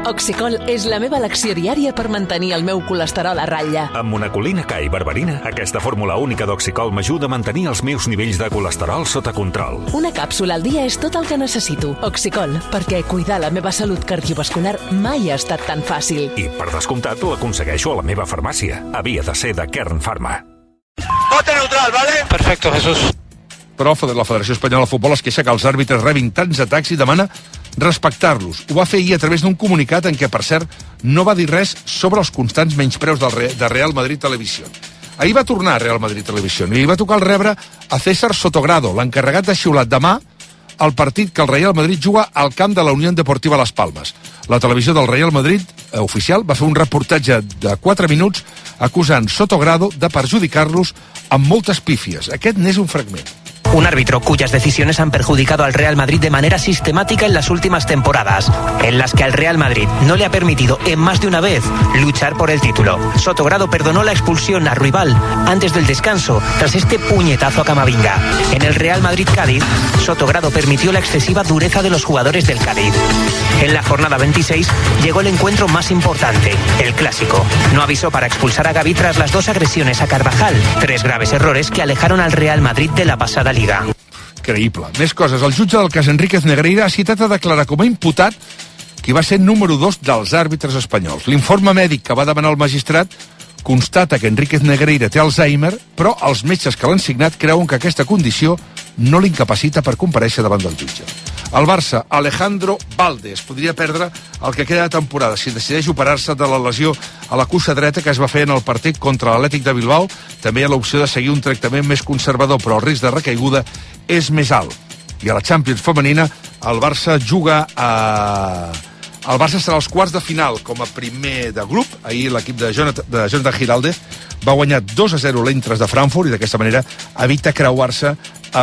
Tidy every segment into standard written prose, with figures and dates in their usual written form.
Oxicol és la meva elecció diària per mantenir el meu colesterol a ratlla. Amb monacolina K i berberina, aquesta fórmula única d'Oxicol m'ajuda a mantenir els meus nivells de colesterol sota control. Una càpsula al dia és tot el que necessito. Oxicol, perquè cuidar la meva salut cardiovascular mai ha estat tan fàcil. I, per descomptat, l'aconsegueixo a la meva farmàcia. Havia de ser de Kern Pharma. Bote neutral, ¿vale? Perfecto, Jesús. Però la Federació Espanyola de Futbol es queixa que els àrbitres rebin tants atacs i demana respectar-los. Ho va fer ahir a través d'un comunicat en què, per cert, no va dir res sobre els constants menyspreus de Real Madrid Televisió. Ahir va tornar a Real Madrid Televisió i li va tocar el rebre a César Sotogrado, l'encarregat de xiular demà el partit que el Real Madrid juga al camp de la Unión Deportiva Las Palmas. La televisió del Real Madrid oficial va fer un reportatge de 4 minuts acusant Sotogrado de perjudicar-los amb moltes pífies. Aquest n'és un fragment. Un árbitro cuyas decisiones han perjudicado al Real Madrid de manera sistemática en las últimas temporadas, en las que al Real Madrid no le ha permitido en más de una vez luchar por el título. Sotogrado perdonó la expulsión a Ruibal antes del descanso tras este puñetazo a Camavinga. En el Real Madrid-Cádiz, Sotogrado permitió la excesiva dureza de los jugadores del Cádiz. En la jornada 26 llegó el encuentro más importante, el clásico. No avisó para expulsar a Gavi tras las 2 agresiones a Carvajal, 3 graves errores que alejaron al Real Madrid de la pasada Liga. Creïble. Més coses. El jutge del cas Enríquez Negreira ha citat a declarar com a imputat qui va ser número 2 dels àrbitres espanyols. L'informe mèdic que va demanar el magistrat constata que Enríquez Negreira té Alzheimer, però els metges que l'han signat creuen que aquesta condició no l'incapacita per comparèixer davant del jutge. El Barça, Alejandro Valdes, podria perdre el que queda de temporada si decideix operar-se de la lesió a la cuixa dreta que es va fer en el partit contra l'Atlètic de Bilbao. També hi ha l'opció de seguir un tractament més conservador, però el risc de recaiguda és més alt. I a la Champions femenina, el Barça juga a... El Barça serà als quarts de final com a primer de grup. Ahir l'equip de Jonathan Giraldez va guanyar 2-0 l'Eintracht de Frankfurt i d'aquesta manera evita creuar-se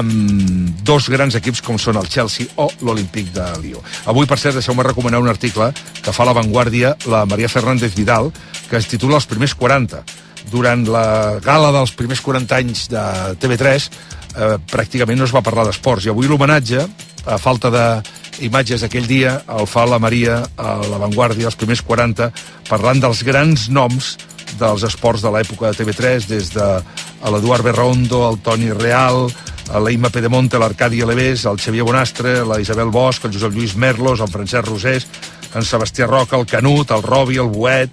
amb 2 grans equips com són el Chelsea o l'Olímpic de Lió. Avui, per cert, deixeu-me recomanar un article que fa a La Vanguardia la Maria Fernández Vidal, que es titula Els primers 40. Durant la gala dels primers 40 anys de TV3 pràcticament no es va parlar d'esports i avui l'homenatge, a falta d'imatges d'aquell dia, el fa la Maria a La Vanguardia, els primers 40, parlant dels grans noms dels esports de l'època de TV3, des de l'Eduard Berrondo, el Toni Real, l'Imma Pedemonte, l'Arcadi Alevés, el Xavier Bonastre, la Isabel Bosch, el Josep Lluís Merlos, el Francesc Rosés, en Sebastià Roca, el Canut, el Robi, el Boet,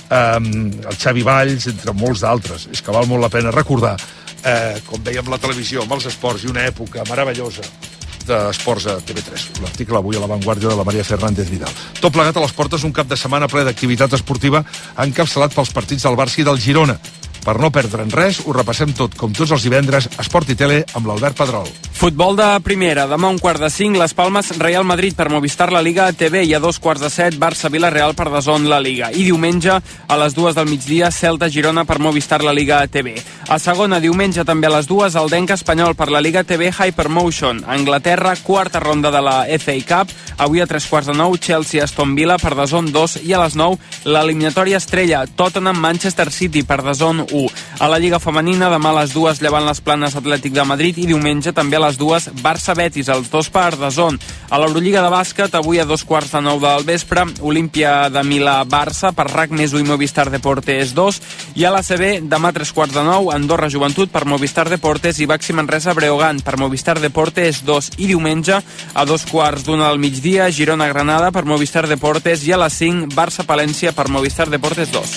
el Xavi Valls, entre molts d'altres. És que val molt la pena recordar, com veiem la televisió, amb els esports, i una època meravellosa d'esports a TV3. L'article avui a La Vanguardia de la Maria Fernández Vidal. Tot plegat a les portes un cap de setmana ple d'activitat esportiva encapçalat pels partits del Barça i del Girona. Per no perdre'n res, ho repassem tot, com tots els divendres, Esport i Tele, amb l'Albert Pedrol. Futbol de primera, demà 5:45, Les Palmes, Real Madrid per Movistar La Liga TV i a 7:15, Barça Villarreal per DAZN La Liga. I diumenge, a les 2 del migdia, Celta Girona per Movistar La Liga TV. A segona, diumenge també a les 2, Aldenca Espanyol per la Liga TV Hypermotion. A Anglaterra, quarta ronda de la FA Cup, avui a 9:15, Chelsea Aston Villa per DAZN 2 i a les 9, l'eliminatòria estrella, Tottenham Manchester City per DAZN 1. A la Lliga Femenina, demà a les 2, Llevant Les Planes Atlètic de Madrid i diumenge també a les 2, Barça Betis, els 2 per DAZN. A l'Eurolliga de bàsquet, avui a 2:15 del vespre, Olímpia de Milà Barça per RAC més 1 i Movistar Deportes 2, i a l'ACB, demà 9:15, Andorra Joventut per Movistar Deportes i Baxi Manresa Breogán per Movistar Deportes 2, i diumenge a 2:15 del migdia, Girona Granada per Movistar Deportes i a les 5, Barça Palència per Movistar Deportes 2.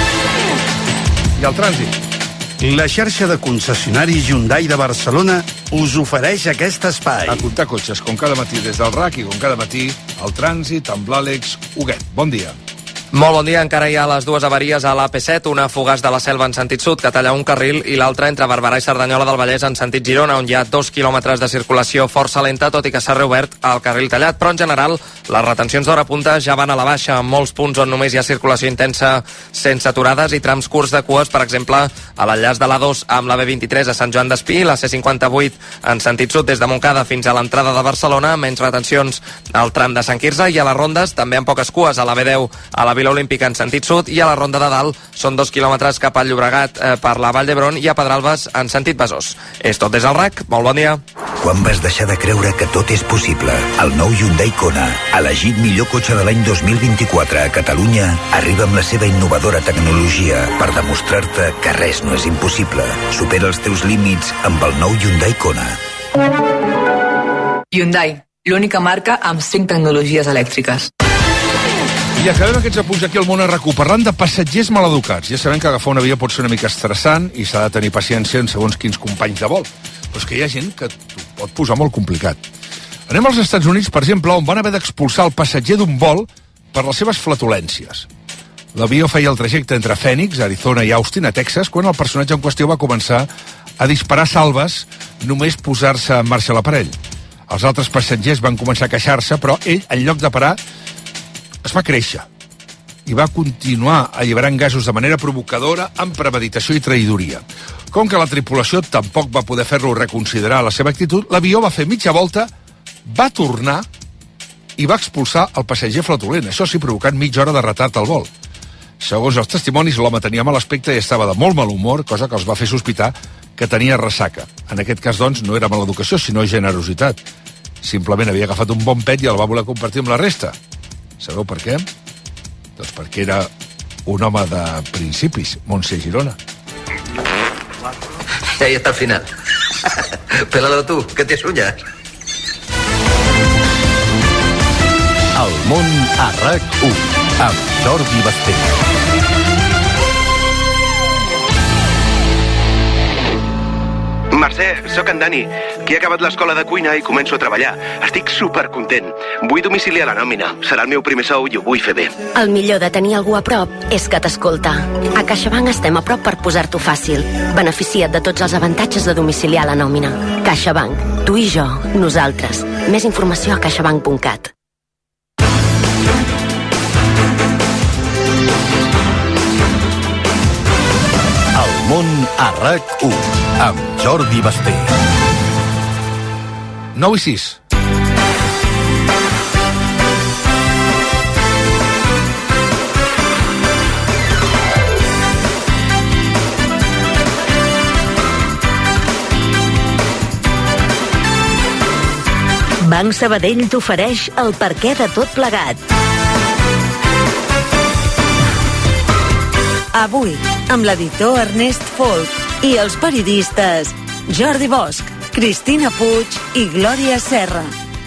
I el trànsit. La xarxa de concessionaris Hyundai de Barcelona us ofereix aquest espai. A comptar cotxes, com cada matí des del RAC i com cada matí el trànsit amb l'Àlex Huguet. Bon dia. Molt bon dia. Encara hi ha les 2 avaries a l'AP7, una fugaç de la Selva en sentit sud, que talla un carril, i l'altra entre Barberà i Cerdanyola del Vallès en sentit Girona, on hi ha 2 quilòmetres de circulació força lenta, tot i que s'ha reobert el carril tallat. Però en general, les retencions d'hora punta ja van a la baixa, en molts punts on només hi ha circulació intensa sense aturades i trams curts de cues, per exemple, a l'enllaç de l'A2 amb la B23 a Sant Joan d'Espí, la C58 en sentit sud des de Montcada fins a l'entrada de Barcelona, menys retencions al tram de Sant Quirze, i a les rondes també amb poques cues a la B10 a la Vila Olímpica en sentit sud, i a la Ronda de Dalt són 2 quilòmetres cap al Llobregat per la Vall d'Hebron i a Pedralbes en sentit Besòs. És tot des del RAC, molt bon dia. Quan vas deixar de creure que tot és possible? El nou Hyundai Kona, elegit millor cotxe de l'any 2024 a Catalunya, arriba amb la seva innovadora tecnologia per demostrar-te que res no és impossible. Supera els teus límits amb el nou Hyundai Kona. Hyundai, l'única marca amb 5 tecnologies elèctriques. I acabem aquests apunts aquí al món a RAC1 parlant de passatgers maleducats. Ja sabem que agafar un avió pot ser una mica estressant i s'ha de tenir paciència en segons quins companys de vol. Però és que hi ha gent que t'ho pot posar molt complicat. Anem als Estats Units, per exemple, on van haver d'expulsar el passatger d'un vol per les seves flatulències. L'avió feia el trajecte entre Phoenix, Arizona i Austin, a Texas, quan el personatge en qüestió va començar a disparar salves només posar-se en marxa l'aparell. Els altres passatgers van començar a queixar-se, però ell, en lloc de parar, es va créixer i va continuar alliberant gasos de manera provocadora amb premeditació i traïdoria. Com que la tripulació tampoc va poder fer-lo reconsiderar la seva actitud, l'avió va fer mitja volta, va tornar i va expulsar el passager flatulent, això sí, provocant mitja hora de retard al vol. Segons els testimonis, l'home tenia mal aspecte i estava de molt mal humor, cosa que els va fer sospitar que tenia ressaca. En aquest cas, doncs, no era maleducació, sinó generositat. Simplement havia agafat un bon pet i el va voler compartir amb la resta. Sabeu per què? Doncs perquè era un home de principis, Montse Girona. Ahí está el final. Pélalo tú, que te sueñas. El món a RAC1 amb Jordi Basté. Mercè, sóc en Dani, que he acabat l'escola de cuina i començo a treballar. Estic supercontent. Vull domiciliar la nòmina. Serà el meu primer sou i ho vull fer bé. El millor de tenir algú a prop és que t'escolta. A CaixaBank estem a prop per posar-t'ho fàcil. Beneficia't de tots els avantatges de domiciliar la nòmina. CaixaBank. Tu i jo. Nosaltres. Més informació a caixabank.cat. El món a RAC1 amb Jordi Basté. 9 i 6. Banc Sabadell t'ofereix el perquè de tot plegat. Avui, amb l'editor Ernest Folk i els periodistes Jordi Bosch, Cristina Puig i Glòria Serra.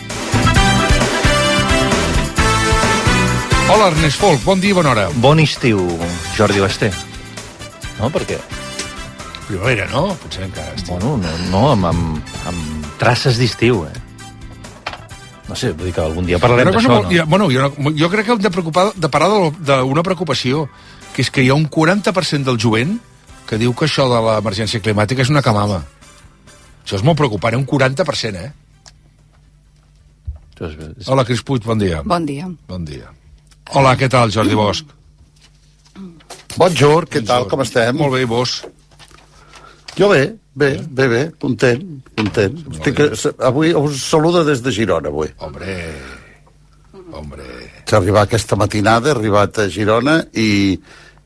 Hola, Ernest Folk, bon dia i bona hora. Bon estiu, Jordi Basté. No, per què? Primavera, no? Potser encara estiu. Bueno, no, amb traces d'estiu, No sé, vull dir que algun dia parlarem d'això, no? Bueno, jo crec que hem de parar d'una preocupació, que és que hi ha un 40% del jovent que diu que això de l'emergència climàtica és una camama. Això és molt preocupant, un 40%, Hola, Cris Puig, bon dia. Bon dia. Bon dia. Hola, què tal, Jordi Bosch? Bonjour, què tal, com estem? Molt bé, i vos? Jo bé, content. Avui us saludo des de Girona, avui. Hombre. S'ha arribat aquesta matinada, he arribat a Girona i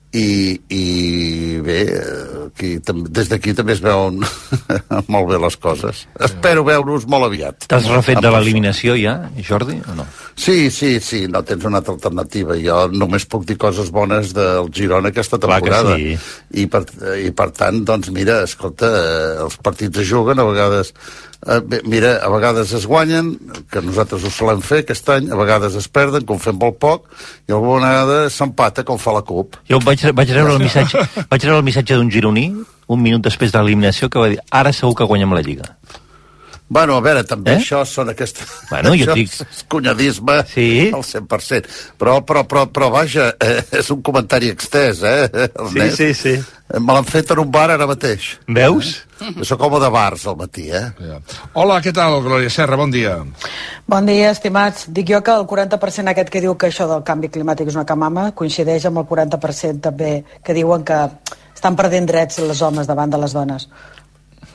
bé, des d'aquí també es veuen molt bé les coses. Espero veure-us molt aviat. T'has refet de l'eliminació ja, Jordi, o no? Sí, no tens una altra alternativa. Jo només puc dir coses bones del Girona aquesta temporada. Sí. I per tant, doncs mira, escolta, els partits es juguen, a vegades a vegades es guanyen, que nosaltres ho solem fer aquest any, a vegades es perden, com fem molt poc, i alguna vegada s'empata, com fa la CUP. Jo vaig rebre el missatge d'un gironí, un minut després de l'eliminació, que va dir, ara segur que guanyem la Lliga. Bueno, a veure, també això són aquestes... Bueno, jo dic... és cunyadisme al 100%. Però vaja, és un comentari extès, Ernest? Sí. Me l'han fet en un bar ara mateix. Veus? Això com de bars al matí, Hola, què tal, Glòria Serra? Bon dia. Bon dia, estimats. Dic jo que el 40% aquest que diu que això del canvi climàtic és una camama coincideix amb el 40% també que diuen que estan perdent drets els homes davant de les dones.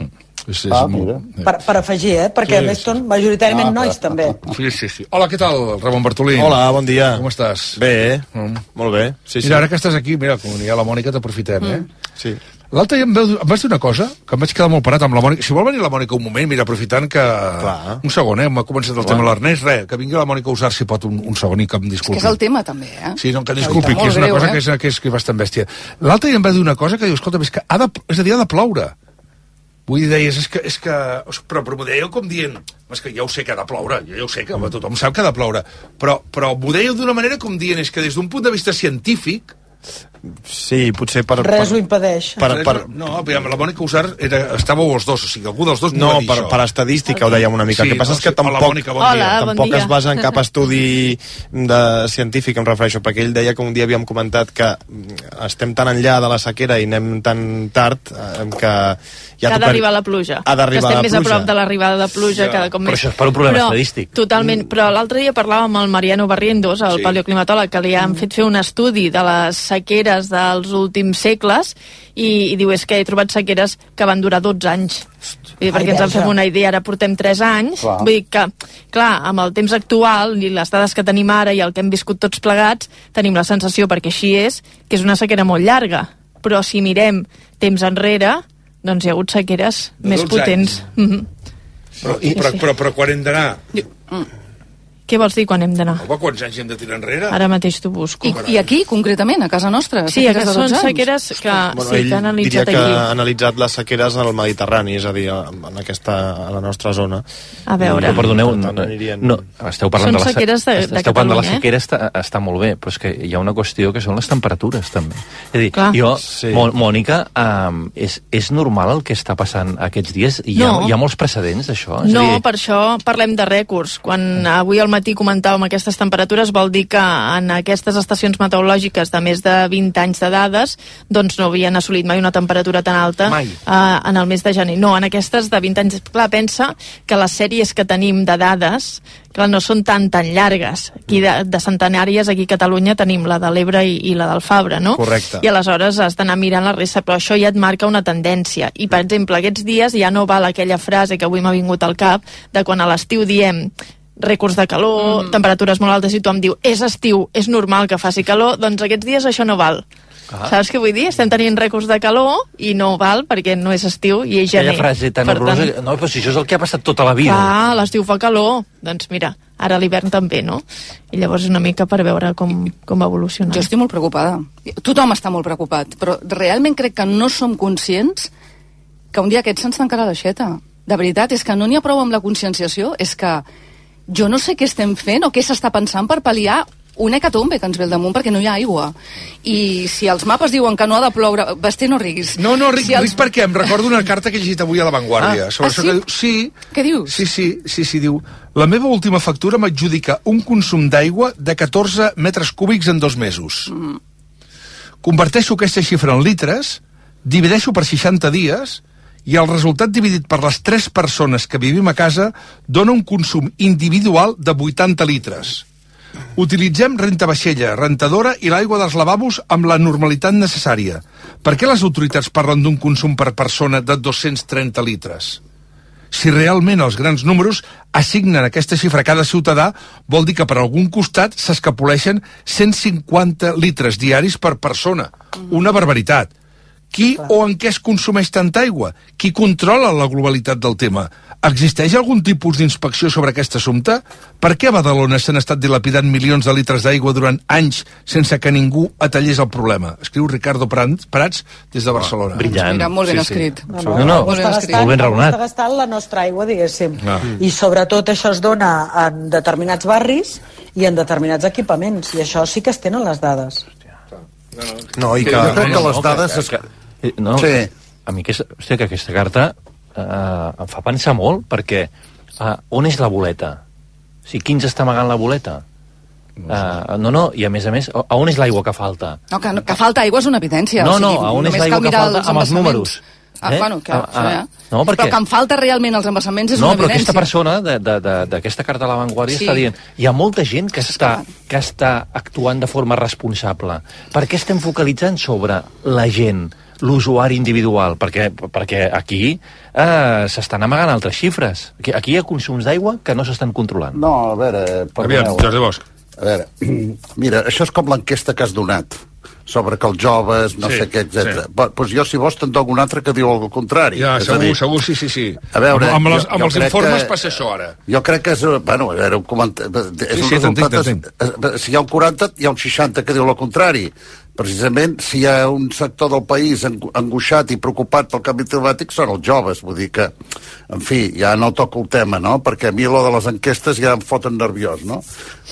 Per afegir, perquè a més són majoritàriament nois, també. Sí. Hola, què tal, Ramon Bartolí? Hola, bon dia. Com estàs? Bé, molt bé. Mira, ara que estàs aquí, mira, com hi ha la Mònica, t'aprofitem, Sí. L'altre dia em vas dir una cosa, que em vaig quedar molt parat amb la Mònica. Si vol venir la Mònica un moment, mira, aprofitant que... Clar. Un segon, m'ha començat el tema de l'Ernest, que vingui la Mònica a usar, si pot, un segon i que em disculpi. És que és el tema, també, Sí, no, que disculpi, que és una cosa que és bastant bèstia. L'altre dia em va dir una cosa que diu, escolta, és que ha de ploure. Vull dir, deies, és que... Però m'ho dèieu com dient... És que ja ho sé que ha de ploure, ja ho sé que tothom sap que ha de ploure, però m'ho dèieu d'una manera com dient, és que des d'un punt de vista científic... Sí, potser per... Res ho impedeix. No, la Mònica Usar estàveu els dos, o sigui, algú dels dos no, per estadística ho dèiem una mica. El que passa és que tampoc es basa en cap estudi científic, em refereixo, perquè ell deia que un dia havíem comentat que estem tan enllà de la sequera i anem tan tard que ha d'arribar la pluja. Que estem més a prop de l'arribada de pluja cada cop més. Però això és per un problema estadístic. Totalment. Però l'altre dia parlàvem amb el Mariano Barrientos, el paleoclimatòleg, que li han fet fer un estudi de les sequeres dels últims segles i diu, és que he trobat sequeres que van durar 12 anys. Perquè ens en fem una idea, ara portem 3 anys. Vull dir que, clar, amb el temps actual i les dades que tenim ara i el que hem viscut tots plegats, tenim la sensació, perquè així és, que és una sequera molt llarga. Però si mirem temps enrere, doncs hi ha hagut sequeres més potents. Però quan hem d'anar? Què vols dir quan hem d'anar? Home, quants anys hem de tirar enrere? Ara mateix t'ho busco. I aquí, concretament, a casa nostra? Sí, que són sequeres que han analitzat aquí. Ell diria que ha analitzat les sequeres al Mediterrani, és a dir, a la nostra zona. A veure... Perdoneu, esteu parlant de la sequera, està molt bé, però és que hi ha una qüestió que són les temperatures, també. És a dir, Mònica, és normal el que està passant aquests dies? Hi ha molts precedents d'això? No, per això parlem de rècords. Quan avui al matí comentàvem aquestes temperatures, vol dir que en aquestes estacions meteorològiques de més de 20 anys de dades doncs no havien assolit mai una temperatura tan alta en el mes de gener. No, en aquestes de 20 anys. Clar, pensa que les sèries que tenim de dades no són tan llargues. Aquí de centenàries, aquí a Catalunya tenim la de l'Ebre i la del Fabra, no? Correcte. I aleshores has d'anar mirant la resta, però això ja et marca una tendència. I, per exemple, aquests dies ja no val aquella frase que avui m'ha vingut al cap de quan a l'estiu diem rècords de calor, temperatures molt altes i tothom diu, és estiu, és normal que faci calor, doncs aquests dies això no val. Saps què vull dir? Estem tenint rècords de calor i no val perquè no és estiu i és gener. Aquella frase tan horrorosa... No, però si això és el que ha passat tota la vida. Clar, l'estiu fa calor. Doncs mira, ara l'hivern també, no? I llavors una mica per veure com va evolucionar. Jo estic molt preocupada. Tothom està molt preocupat, però realment crec que no som conscients que un dia aquests se'ns tancarà l'aixeta. De veritat, és que no n'hi ha prou amb la conscienciació, és que jo no sé què estem fent o què s'està pensant per pal·liar una hecatombe que ens ve al damunt perquè no hi ha aigua. I si els mapes diuen que no ha de ploure... Basté, no riguis. No, ric perquè em recordo una carta que he llegit avui a La Vanguardia. Sí? Què dius? Sí, diu... La meva última factura m'adjudica un consum d'aigua de 14 metres cúbics en 2 mesos. Converteixo aquesta xifra en litres, divideixo per 60 dies... i el resultat dividit per les 3 persones que vivim a casa dona un consum individual de 80 litres. Utilitzem rentavaixella, rentadora i l'aigua dels lavabos amb la normalitat necessària. Per què les autoritats parlen d'un consum per persona de 230 litres? Si realment els grans números assignen aquesta xifra a cada ciutadà, vol dir que per algun costat s'escapoleixen 150 litres diaris per persona. Una barbaritat. Qui o en què es consumeix tanta aigua? Qui controla la globalitat del tema? Existeix algun tipus d'inspecció sobre aquest assumpte? Per què a Badalona s'han estat dilapidant milions de litres d'aigua durant anys sense que ningú atallés el problema? Escriu Ricardo Prats des de Barcelona. Brillant. Mira, molt ben escrit. Molt ben raonat. Està gastant la nostra aigua, diguéssim. I sobretot això es dona en determinats barris i en determinats equipaments. I això sí que es tenen les dades. No, i que... Jo crec que les dades... No, a mi que aquesta carta em fa pensar molt, perquè on és la boleta? O sigui, qui ens està amagant la boleta? I a més, on és l'aigua que falta? No, que falta aigua és una evidència. No, on és l'aigua que falta amb els números? Bueno, però que em falta realment els embassaments és una evidència. No, però aquesta persona d'aquesta carta de La Vanguardia està dient hi ha molta gent que està actuant de forma responsable. Per què estem focalitzant sobre la gent, l'usuari individual? Perquè aquí s'estan amagant altres xifres. Aquí hi ha consums d'aigua que no s'estan controlant. No, a veure... Aviam, Jordi Bosch. A veure, mira, això és com l'enquesta que has donat sobre que els joves, no sé què, etc. Doncs jo, si vols, te'n dono un altre que diu el contrari. Ja, segur, sí. A veure, amb els informes passa això, ara. Jo crec que és... Bueno, era un comentari... Si hi ha un 40, hi ha un 60 que diu el contrari. Precisament, si hi ha un sector del país angoixat i preocupat pel canvi climàtic, són els joves. Vull dir que, en fi, ja no toco el tema, no? Perquè a mi lo de les enquestes ja em foten nerviós, no?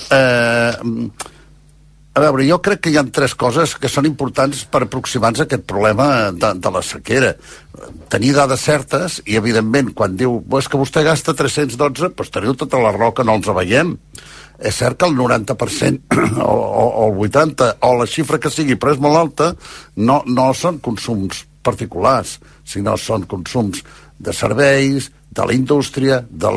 A veure, jo crec que hi ha 3 coses que són importants per aproximar-nos a aquest problema de la sequera. Tenir dades certes i, evidentment, quan diu és que vostè gasta 312, doncs teniu tota la raó que no els veiem. És cert que el 90% o el 80% o la xifra que sigui, però és molt alta, no són consums particulars, sinó són consums de serveis, de la indústria,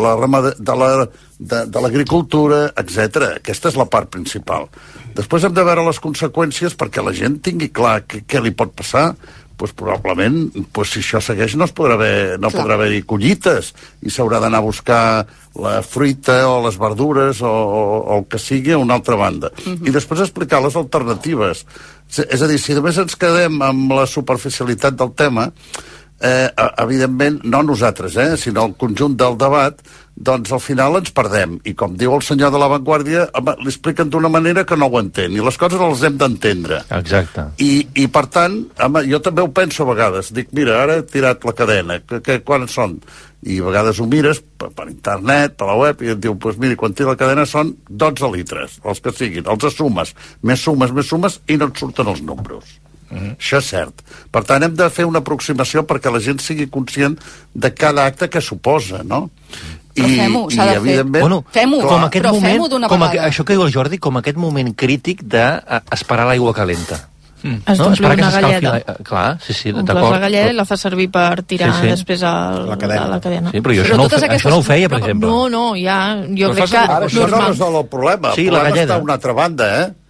de l'agricultura, etc. Aquesta és la part principal. Després hem de veure les conseqüències perquè la gent tingui clar què li pot passar. Pues probablement, si això segueix, no podrà haver-hi collites i s'haurà d'anar a buscar la fruita o les verdures o el que sigui a una altra banda. I després explicar les alternatives. És a dir, si només ens quedem amb la superficialitat del tema, evidentment, no nosaltres, sinó el conjunt del debat, doncs al final ens perdem. I com diu el senyor de La Vanguardia, li expliquen d'una manera que no ho entén. I les coses les hem d'entendre. Exacte. I per tant, jo també ho penso a vegades. Dic, mira, ara he tirat la cadena. Quan són? I a vegades ho mires per internet, per la web, i et diu, doncs mira, quan tira la cadena són 12 litres, els que siguin. Els sumes, més sumes, i no et surten els números. Això és cert. Per tant, hem de fer una aproximació perquè la gent sigui conscient de cada acte que suposa, no? Però fem-ho, s'ha de fer. Fem-ho, però fem-ho d'una vegada. Això que diu el Jordi, com aquest moment crític d'esperar l'aigua calenta. Has d'omplir una galleda. Clar, sí, d'acord. Omples la galleda i la fa servir per tirar després a la cadena. Sí, però jo això no ho feia, per exemple. No, ja, jo crec que... Ara això no resol el problema. El problema està a una altra banda,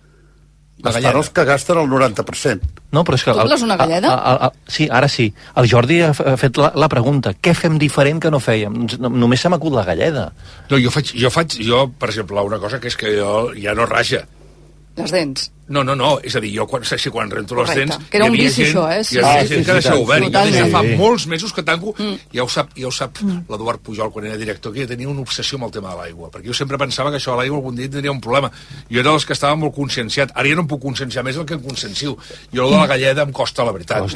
estan els que gasten el 90%. No, però és que... Tu omples una galleda? Sí, ara sí. El Jordi ha fet la pregunta. Què fem diferent que no fèiem? Només se m'acut la galleda. No, jo, per exemple, una cosa que és que jo ja no raja. Les dents. No, és a dir, jo quan rento les dents... Que era un vici, això, Hi ha gent que deixa obert. Jo des de fa molts mesos que tanco, ja ho sap l'Eduard Pujol, quan era director, que tenia una obsessió amb el tema de l'aigua, perquè jo sempre pensava que això de l'aigua algun dia tindria un problema. Jo era dels que estava molt conscienciat. Ara ja no em puc conscienciar més del que em consciencio. Jo de la galleda em costa, la veritat.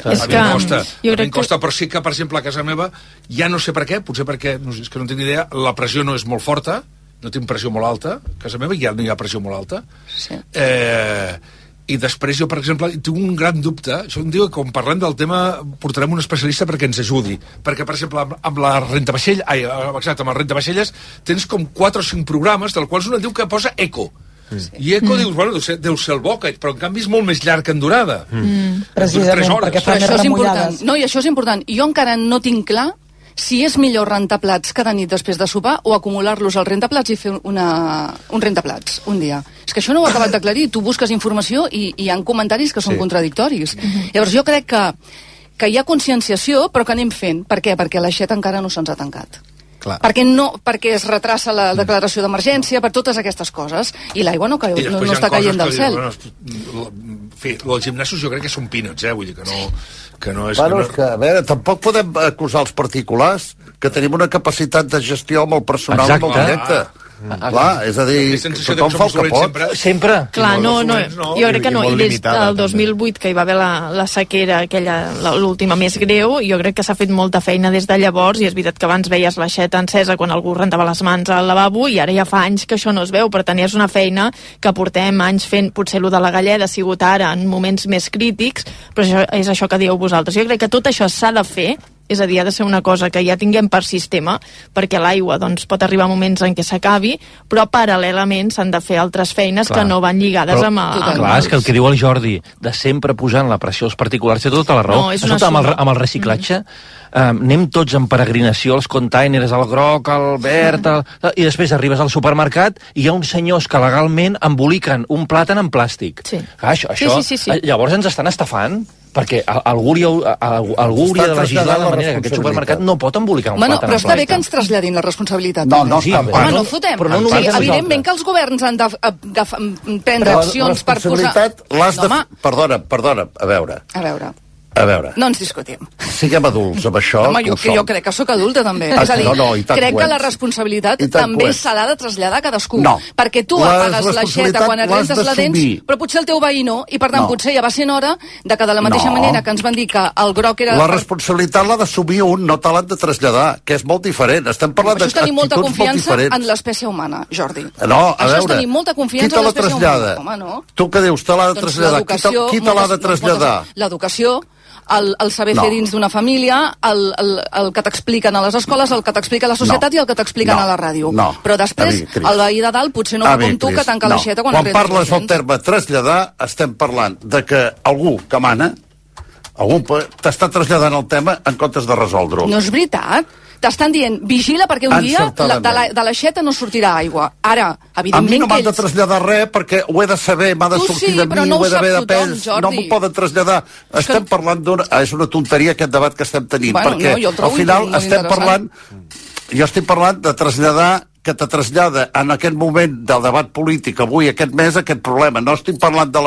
Em costa, però sí que, per exemple, a casa meva, ja no sé per què, potser perquè, no sé, és que no tinc idea, la pressió no és molt forta, no tinc pressió molt alta, a casa meva ja no hi ha pressió molt alta, i després jo, per exemple, tinc un gran dubte, això em diu que quan parlem del tema portarem un especialista perquè ens ajudi, perquè, per exemple, amb la rentavaixell, amb el rentavaixelles tens com 4 o 5 programes, dels quals un diu que posa eco. I eco dius, bueno, deu ser el bo, però en canvi és molt més llarg en durada. Precisament, perquè fa més remullades. No, i això és important. Jo encara no tinc clar si és millor rentar plats cada nit després de sopar o acumular-los al rentaplats i fer un rentaplats un dia. És que això no ho he acabat d'aclarir. Tu busques informació i hi ha comentaris que són contradictoris. Llavors jo crec que hi ha conscienciació, però que anem fent. Per què? Perquè l'aixeta encara no se'ns ha tancat. Perquè es retrassa la declaració d'emergència, per totes aquestes coses, i l'aigua no està caient del cel. Els gimnasos jo crec que són peanuts, vull dir que no és... Bueno, és que, a veure, tampoc podem acusar els particulars, que tenim una capacitat de gestió amb el personal molt directe. Clar, és a dir, tothom fa el que pot. Sempre. Clar, no, jo crec que no. I des del 2008, que hi va haver la sequera, l'última més greu, jo crec que s'ha fet molta feina des de llavors, i és veritat que abans veies l'aixeta encesa quan algú rentava les mans al lavabo, i ara ja fa anys que això no es veu. Per tant, és una feina que portem anys fent. Potser allò de la galleda ha sigut ara en moments més crítics, però és això que dieu vosaltres. Jo crec que tot això s'ha de fer, és a dir, ha de ser una cosa que ja tinguem per sistema, perquè l'aigua doncs, pot arribar a moments en què s'acabi, però paral·lelament s'han de fer altres feines que no van lligades amb... Clar, és que el que diu el Jordi, de sempre posant la pressió als particulars, té tota la raó. Amb el reciclatge, anem tots en peregrinació als containers, al groc, al verd, i després arribes al supermercat i hi ha uns senyors que legalment emboliquen un plàtan en plàstic. Sí. Llavors ens estan estafant, perquè algú hauria de legislar de manera que aquest supermercat no pot embolicar un plàtan en plàstic. Però està bé que ens traslladin la responsabilitat. No està bé. Home, no fotem. Evidentment que els governs han de prendre accions per posar... Perdona, a veure. No ens discutim. Siguem adults amb això. Home, jo crec que sóc adulta també. És a dir, crec que la responsabilitat també se l'ha de traslladar a cadascú. No. Perquè tu apagues l'aixeta quan et rentes la dents, però potser el teu veí no, i per tant potser ja va ser hora de que de la mateixa manera que ens van dir que el groc era... La responsabilitat l'ha d'assumir un, no te l'han de traslladar, que és molt diferent. Estem parlant d'actituds molt diferents. Això és tenir molta confiança en l'espècie humana, Jordi. No, a veure, això és tenir molta confiança en l'espècie humana. Home, no. Tu què dius? Te l'ha de traslladar? Qui te l'ha de traslladar? L'educació, el saber fer dins d'una família, el que t'expliquen a les escoles, el que t'explica a la societat i el que t'expliquen a la ràdio. Però després, el veí de dalt potser no va com tu, que tanca l'aixeta quan rentes. Quan parles del terme traslladar, estem parlant de que algú que mana, algú t'està traslladant el tema en comptes de resoldre-ho. No és veritat. T'estan dient, vigila perquè un dia de l'aixeta no sortirà aigua. Ara, evidentment a mi no m'han de traslladar res perquè ho he de saber, m'ha de sortir de mi, ho he de ver de pes. No m'ho poden traslladar. Estem parlant d'una... És una tonteria aquest debat que estem tenint, perquè al final estem parlant... Jo estic parlant de traslladar que te trasllada en aquest moment del debat polític avui, aquest mes, aquest problema. No estic parlant de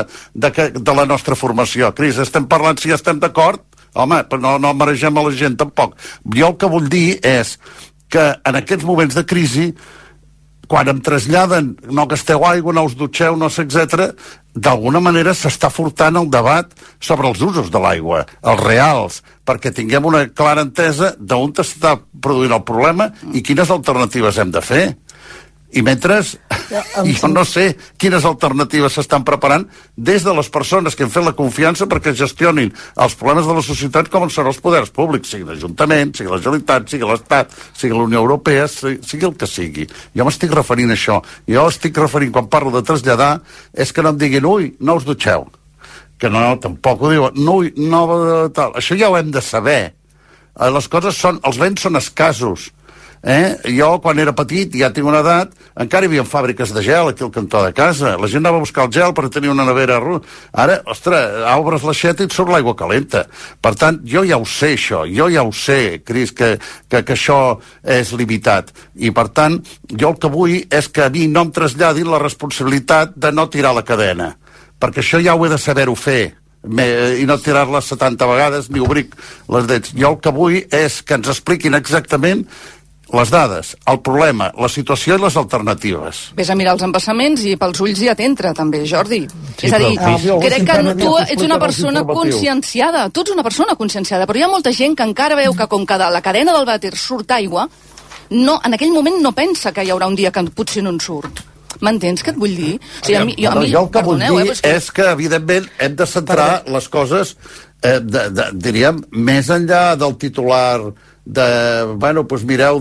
la nostra formació, Cris. Estem parlant si estem d'acord. Home, però no maregem a la gent tampoc. Jo el que vull dir és que en aquests moments de crisi, quan em traslladen no gasteu aigua, no us dutxeu, no sé, etc., d'alguna manera s'està furtant el debat sobre els usos de l'aigua, els reals, perquè tinguem una clara entesa d'on s'està produint el problema i quines alternatives hem de fer. I mentre, jo no sé quines alternatives s'estan preparant des de les persones que han fet la confiança perquè gestionin els problemes de la societat com són els poders públics, sigui l'Ajuntament, sigui la Generalitat, sigui l'Estat, sigui la Unió Europea, sigui el que sigui. Jo m'estic referint a això. Jo estic referint, quan parlo de traslladar, és que no em diguin, ui, no us dutxeu. Que no, tampoc ho diuen, no, tal. Això ja ho hem de saber. Les coses són, els béns són escassos. Jo, quan era petit, ja tinc una edat, encara hi havia fàbriques de gel aquí al cantó de casa. La gent anava a buscar el gel per tenir una nevera. Ara, ostres, obres l'aixeta i et surt l'aigua calenta. Per tant, jo ja ho sé, això. Jo ja ho sé, Cris, que això és limitat. I, per tant, jo el que vull és que a mi no em traslladin la responsabilitat de no tirar la cadena. Perquè això ja ho he de saber-ho fer. I no tirar-la 70 vegades ni obrir les dents. Jo el que vull és que ens expliquin exactament les dades, el problema, la situació i les alternatives. Ves a mirar els embassaments i pels ulls ja t'entra, també, Jordi. Sí, és a dir, crec que tu ets una persona conscienciada, tu ets una persona conscienciada, però hi ha molta gent que encara veu que com que de la cadena del vàter surt aigua, en aquell moment no pensa que hi haurà un dia que potser no en surt. M'entens què et vull dir? O sigui, jo el que vull dir és que, evidentment, hem de centrar les coses, diríem, més enllà del titular bueno, doncs mireu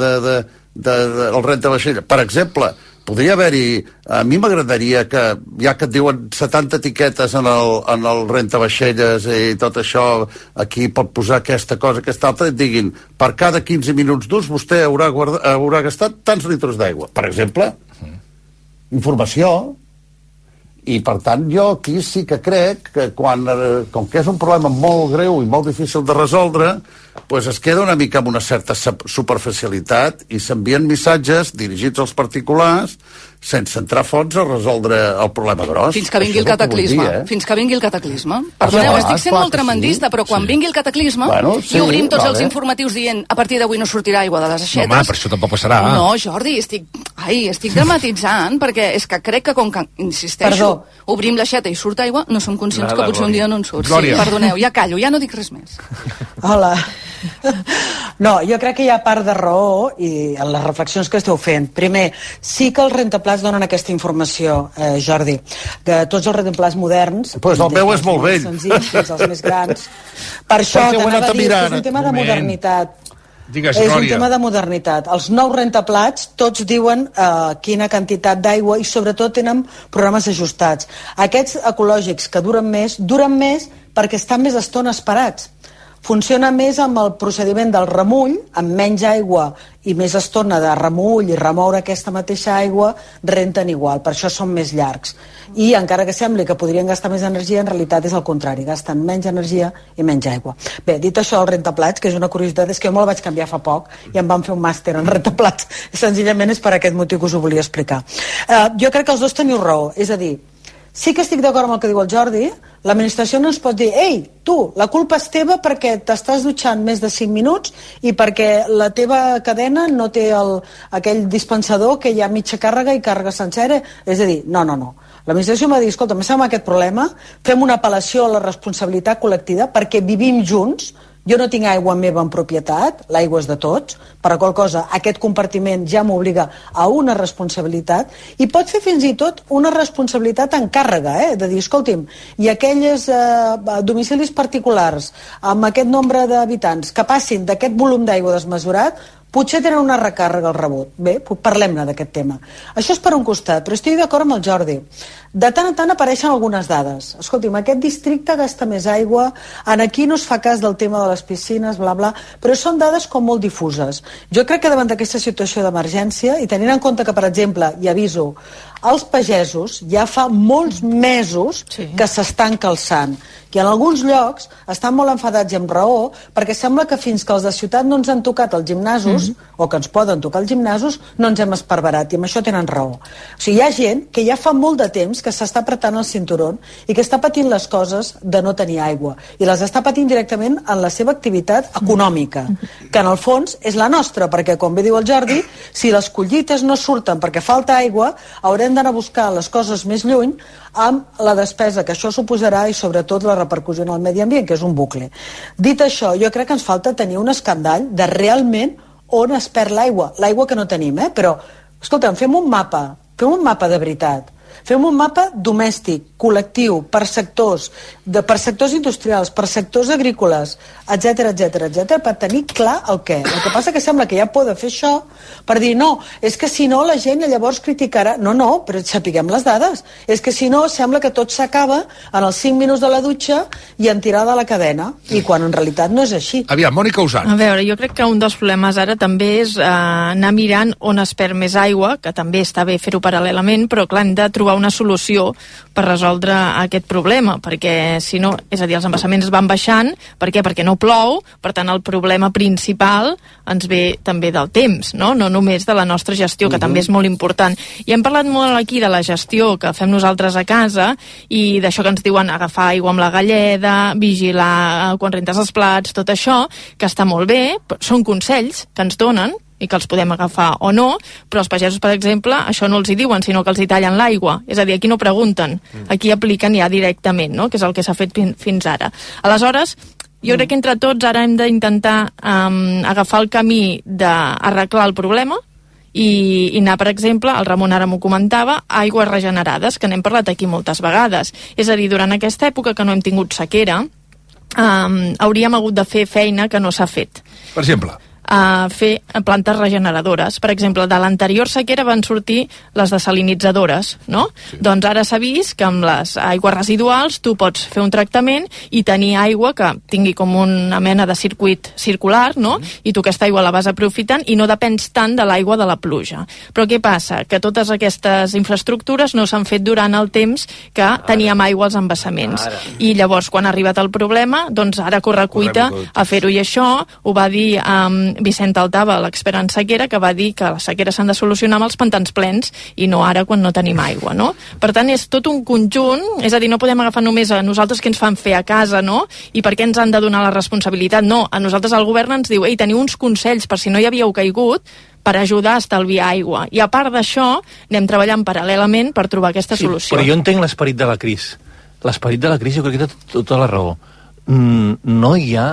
el renta vaixella. Per exemple, podria haver-hi... A mi m'agradaria que, ja que et diuen 70 etiquetes en el renta vaixelles i tot això, aquí pot posar aquesta cosa, aquesta altra, et diguin, per cada 15 minuts d'ús vostè haurà gastat tants litres d'aigua. Per exemple, informació. I, per tant, jo aquí sí que crec que com que és un problema molt greu i molt difícil de resoldre, doncs es queda una mica amb una certa superficialitat i s'envien missatges dirigits als particulars sense entrar a fons a resoldre el problema gros. Fins que vingui el cataclisme. Fins que vingui el cataclisme. Perdoneu, estic sent molt tremendista, però quan vingui el cataclisme i obrim tots els informatius dient a partir d'avui no sortirà aigua de les aixetes... No, home, però això tampoc passarà. No, Jordi, estic dramatitzant, perquè és que crec que com que, insisteixo, obrim l'aixeta i surt aigua, no som conscients que potser un dia no en surt. Sí, perdoneu, ja callo, ja no dic res més. Hola. No, jo crec que hi ha part de raó i en les reflexions que esteu fent. Primer, sí que els rentaplats donen aquesta informació, Jordi, que tots els rentaplats moderns... Pues el meu és molt vell. Senzills, fins als més grans. Per això t'anava a dir que és un tema de modernitat. Digues, és un tema de modernitat. Els nous rentaplats tots diuen quina quantitat d'aigua i sobretot tenen programes ajustats. Aquests ecològics que duren més perquè estan més estona esperats. Funciona més amb el procediment del remull, amb menys aigua i més estona de remull i remoure aquesta mateixa aigua, renten igual, per això són més llargs. I encara que sembli que podrien gastar més energia, en realitat és el contrari, gasten menys energia i menys aigua. Bé, dit això, el rentaplats, que és una curiositat, és que jo me'l vaig canviar fa poc i em van fer un màster en rentaplats. Senzillament és per aquest motiu que us ho volia explicar. Jo crec que els dos teniu raó, és a dir, sí que estic d'acord amb el que diu el Jordi, l'administració no ens pot dir ei, tu, la culpa és teva perquè t'estàs dutxant més de 5 minuts i perquè la teva cadena no té aquell dispensador que hi ha mitja càrrega i càrrega sencera. És a dir, no. L'administració m'ha dit, escolta, em sembla aquest problema, fem una apel·lació a la responsabilitat col·lectiva perquè vivim junts. Jo no tinc aigua meva en propietat, l'aigua és de tots, per a qual cosa aquest compartiment ja m'obliga a una responsabilitat i pot fer fins i tot una responsabilitat en càrrega, de dir, escolti'm, i aquells domicilis particulars amb aquest nombre d'habitants que passin d'aquest volum d'aigua desmesurat, potser tenen una recàrrega al rebut. Bé, parlem-ne d'aquest tema. Això és per un costat, però estic d'acord amb el Jordi. De tant en tant apareixen algunes dades. Escolti'm, aquest districte gasta més aigua, aquí no es fa cas del tema de les piscines, bla, bla, però són dades com molt difuses. Jo crec que davant d'aquesta situació d'emergència, i tenint en compte que, per exemple, i aviso, els pagesos ja fa molts mesos que s'estan calçant, i en alguns llocs estan molt enfadats i amb raó, perquè sembla que fins que els de ciutat no ens han tocat els gimnasos, o que ens poden tocar els gimnasos, no ens hem esparverat, i amb això tenen raó. O sigui, hi ha gent que ja fa molt de temps que s'està apretant el cinturó i que està patint les coses de no tenir aigua, i les està patint directament en la seva activitat econòmica, que en el fons és la nostra, perquè, com bé diu el Jordi, si les collites no surten perquè falta aigua, haurem d'anar a buscar les coses més lluny amb la despesa que això suposarà i sobretot la repercussió en el medi ambient, que és un bucle. Dit això, jo crec que ens falta tenir un escandall de realment on es perd l'aigua que no tenim, però, escolta'm, fem un mapa de veritat. Fem un mapa domèstic, col·lectiu, per sectors industrials, per sectors agrícoles, etc, per tenir clar el què. El que passa que sembla que ja poden fer això per dir, no, és que si no la gent llavors criticarà. No, però sapiguem les dades. És que si no sembla que tot s'acaba en els 5 minuts de la dutxa i en tirar de la cadena, i quan en realitat no és així. Aviam, Mònica Usant. A veure, jo crec que un dels problemes ara també és anar mirant on es perd més aigua, que també està bé fer-ho paral·lelament, però clar, hem de trobar una solució per resoldre aquest problema, perquè si no, és a dir, els embassaments van baixant. Per què? Perquè no plou, per tant el problema principal ens ve també del temps, no només de la nostra gestió, que també és molt important. I hem parlat molt aquí de la gestió que fem nosaltres a casa i d'això que ens diuen agafar aigua amb la galleda, vigilar quan rentes els plats, tot això, que està molt bé, són consells que ens donen i que els podem agafar o no, però els pagesos, per exemple, això no els hi diuen, sinó que els hi tallen l'aigua. És a dir, aquí no pregunten, aquí apliquen ja directament, no? Que és el que s'ha fet fins ara. Aleshores, jo crec que entre tots ara hem d'intentar agafar el camí d'arreglar el problema i anar, per exemple, el Ramon ara m'ho comentava, aigües regenerades, que n'hem parlat aquí moltes vegades. És a dir, durant aquesta època que no hem tingut sequera, hauríem hagut de fer feina que no s'ha fet. Per exemple? A fer plantes regeneradores. Per exemple, de l'anterior sequera van sortir les desalinitzadores, no? Sí. Doncs ara s'ha vist que amb les aigües residuals tu pots fer un tractament i tenir aigua que tingui com una mena de circuit circular, no? I tu aquesta aigua la vas aprofitant i no depens tant de l'aigua de la pluja. Però què passa? Que totes aquestes infraestructures no s'han fet durant el temps que teníem aigua als embassaments. I llavors, quan ha arribat el problema, doncs ara corre cuita a fer-ho. I això ho va dir Vicent Altava, l'expert en sequera, que va dir que les sequeres s'han de solucionar amb els pantans plens i no ara quan no tenim aigua, no? Per tant, és tot un conjunt, és a dir, no podem agafar només a nosaltres que ens fan fer a casa, no? I per què ens han de donar la responsabilitat? No, a nosaltres el govern ens diu, ei, teniu uns consells per si no hi havíeu caigut, per ajudar a estalviar aigua. I a part d'això, anem treballant paral·lelament per trobar aquesta solució. Però jo entenc l'esperit de la crisi. L'esperit de la crisi jo crec que té tota la raó. No hi ha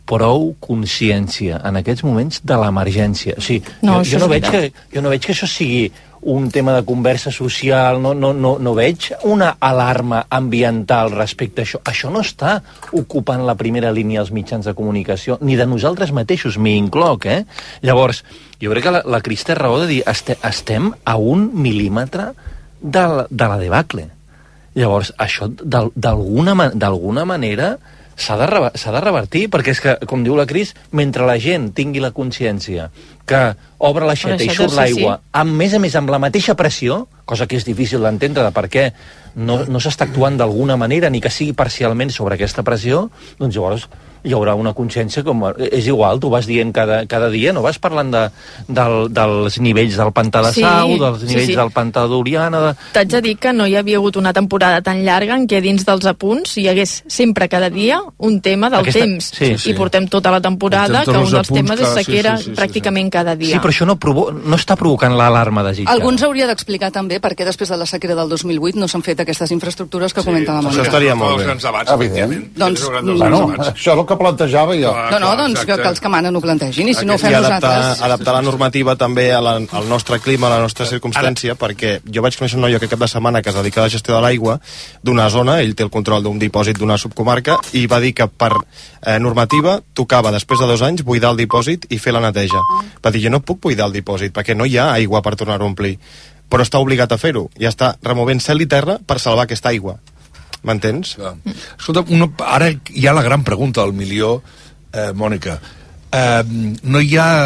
prou consciència en aquests moments de l'emergència. O sigui, jo no veig que això sigui un tema de conversa social, no veig una alarma ambiental respecte a això. Això no està ocupant la primera línia dels mitjans de comunicació, ni de nosaltres mateixos, m'hi incloc, Llavors, jo crec que la Cris té raó de dir estem a 1 mil·límetre de la debacle. Llavors, això d'alguna manera s'ha de revertir, perquè és que, com diu la Cris, mentre la gent tingui la consciència que obre l'aixeta i surt l'aigua, a més amb la mateixa pressió, cosa que és difícil d'entendre de per què no s'està actuant d'alguna manera, ni que sigui parcialment sobre aquesta pressió, doncs llavors hi haurà una consciència com... És igual, tu vas dient cada dia, no vas parlant dels nivells del pantà de Sau, dels nivells del pantà d'Oliana... T'haig de dir que no hi havia hagut una temporada tan llarga en què dins dels apunts hi hagués sempre cada dia un tema del temps. I portem tota la temporada que un dels temes és sequera pràcticament cada dia. Sí, però això no està provocant l'alarma desitjada. Algú ens hauria d'explicar també per què després de la sequera del 2008 no s'han fet aquestes infraestructures que comenta la Mònica. Això estaria molt bé. Evident. Doncs, això és el que plantejava jo. Doncs que els que manen ho plantegin, i si no ho fem nosaltres... Adaptar la normativa també al nostre clima, a la nostra circumstància, perquè jo vaig conèixer un noi aquest cap de setmana que es dedica a la gestió de l'aigua d'una zona, ell té el control d'un dipòsit d'una subcomarca, i va dir que per normativa tocava després de 2 anys buidar el dipòsit i fer la neteja. Va dir, jo no puc buidar el dipòsit perquè no hi ha aigua per tornar-ho a omplir, però està obligat a fer-ho i està removent cel i terra per salvar aquesta aigua. M'entens? Escolta, ara hi ha la gran pregunta del milió, Mònica. No hi ha...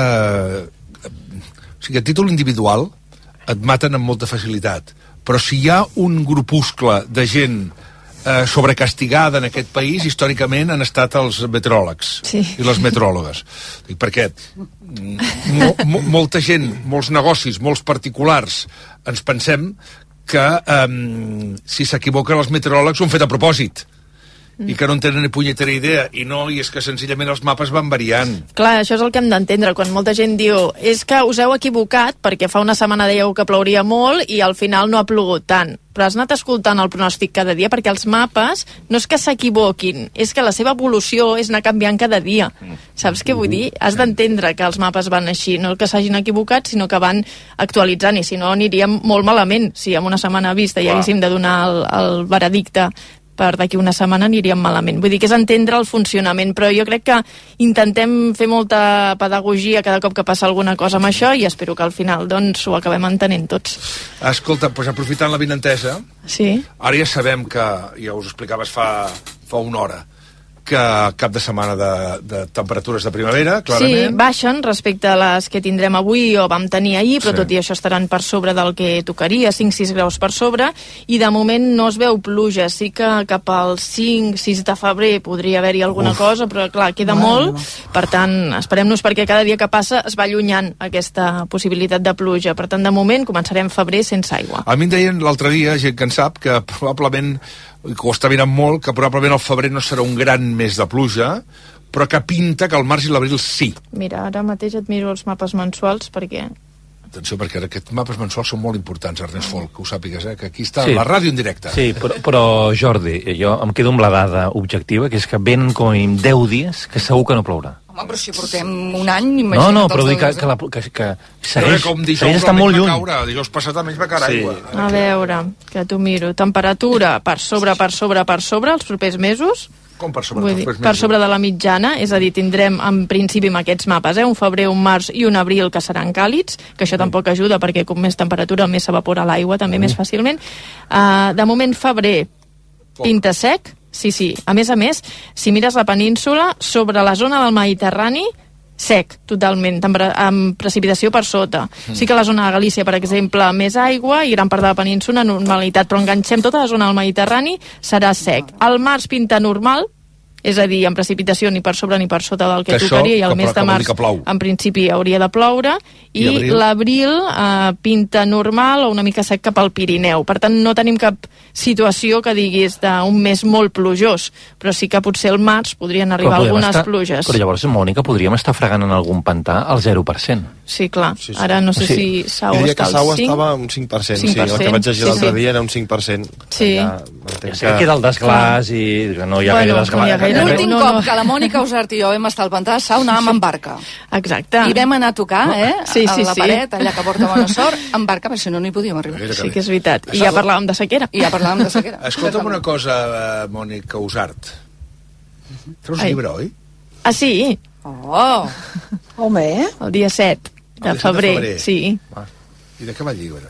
O sigui, a títol individual et maten amb molta facilitat, però si hi ha un grupuscle de gent sobrecastigada en aquest país, històricament han estat els meteoròlegs i les meteoròlogues. Perquè molta gent, molts negocis, molts particulars, ens pensem que si s'equivoquen els meteoròlegs ho han fet a propòsit i que no en tenen ni punyetera idea, i és que senzillament els mapes van variant. Clar, això és el que hem d'entendre, quan molta gent diu és que us heu equivocat perquè fa una setmana dèieu que plouria molt i al final no ha plogut tant, però has anat escoltant el pronòstic cada dia, perquè els mapes no és que s'equivoquin, és que la seva evolució és anar canviant cada dia. Saps què vull dir? Has d'entendre que els mapes van així, no que s'hagin equivocat, sinó que van actualitzant, i si no aniríem molt malament. Si en una setmana vista hi haguéssim de donar el veredicte per d'aquí una setmana aniríem malament. Vull dir que és entendre el funcionament, però jo crec que intentem fer molta pedagogia cada cop que passa alguna cosa amb això, i espero que al final doncs ho acabem entenent tots. Escolta, doncs aprofitant la vinentesa, ara ja sabem que, ja us explicaves fa una hora, que cap de setmana de temperatures de primavera, clarament. Sí, baixen respecte a les que tindrem avui o vam tenir ahir, però tot i això estaran per sobre del que tocaria, 5-6 graus per sobre, i de moment no es veu pluja. Sí que cap al 5-6 de febrer podria haver-hi alguna cosa, però clar, queda molt, per tant, esperem-nos, perquè cada dia que passa es va allunyant aquesta possibilitat de pluja. Per tant, de moment començarem febrer sense aigua. A mi em deien l'altre dia, gent que en sap, que probablement, que ho està mirant molt, que probablement el febrer no serà un gran mes de pluja, però que pinta que el març i l'abril sí. Mira, ara mateix et miro els mapes mensuals, perquè... Atenció, perquè aquests mapes mensuals són molt importants, Ernest Folk, que ho sàpigues, que aquí està la ràdio en directe. Sí, però Jordi, jo em quedo amb la dada objectiva, que és que venen com a 10 dies que segur que no plourà. Home, però si portem un any, imagina't... No, però dic que segueix estant molt lluny. Dijous passat almenys va caure aigua. A veure, que t'ho miro. Temperatura per sobre els propers mesos. Com per sobre? Per sobre de la mitjana, és a dir, tindrem en principi amb aquests mapes un febrer, un març i un abril que seran càlids, que això tampoc ajuda, perquè com més temperatura més s'evapora l'aigua també més fàcilment. De moment febrer pinta sec. Sí. A més, si mires la península, sobre la zona del Mediterrani, sec, totalment, amb precipitació per sota. Sí que la zona de Galícia, per exemple, més aigua, i gran part de la península normalitat, però enganxem tota la zona del Mediterrani, serà sec. El març pinta normal, és a dir, amb precipitació ni per sobre ni per sota del que tocaria, i el mes de març en principi hauria de ploure, i l'abril pinta normal o una mica sec cap al Pirineu. Per tant, no tenim cap situació que diguis d'un mes molt plujós, però sí que potser el març podrien arribar algunes pluges. Però llavors, Mònica, podríem estar fregant en algun pantà al 0%. Sí, clar. Sí. Ara no sé si Sau està al 5. Sau estava un 5%, sí. El que vaig llegir l'altre dia era un 5%. Sí. Ja sé que queda el desglàs i no hi ha gaire desglàs. L'últim cop que la Mònica Usart i jo vam estar al pantà de Sau anàvem amb barca. Exacte. I vam anar a tocar, a la paret, allà que porta bona sort, amb barca, perquè si no, no hi podíem arribar. Sí que és veritat. I ja parlàvem de sequera. Escolta'm una cosa, Mònica Usart. Treus llibre, oi? Ah, sí? Oh! Home, el dia 7 de febrer. Sí. I de què va el llibre?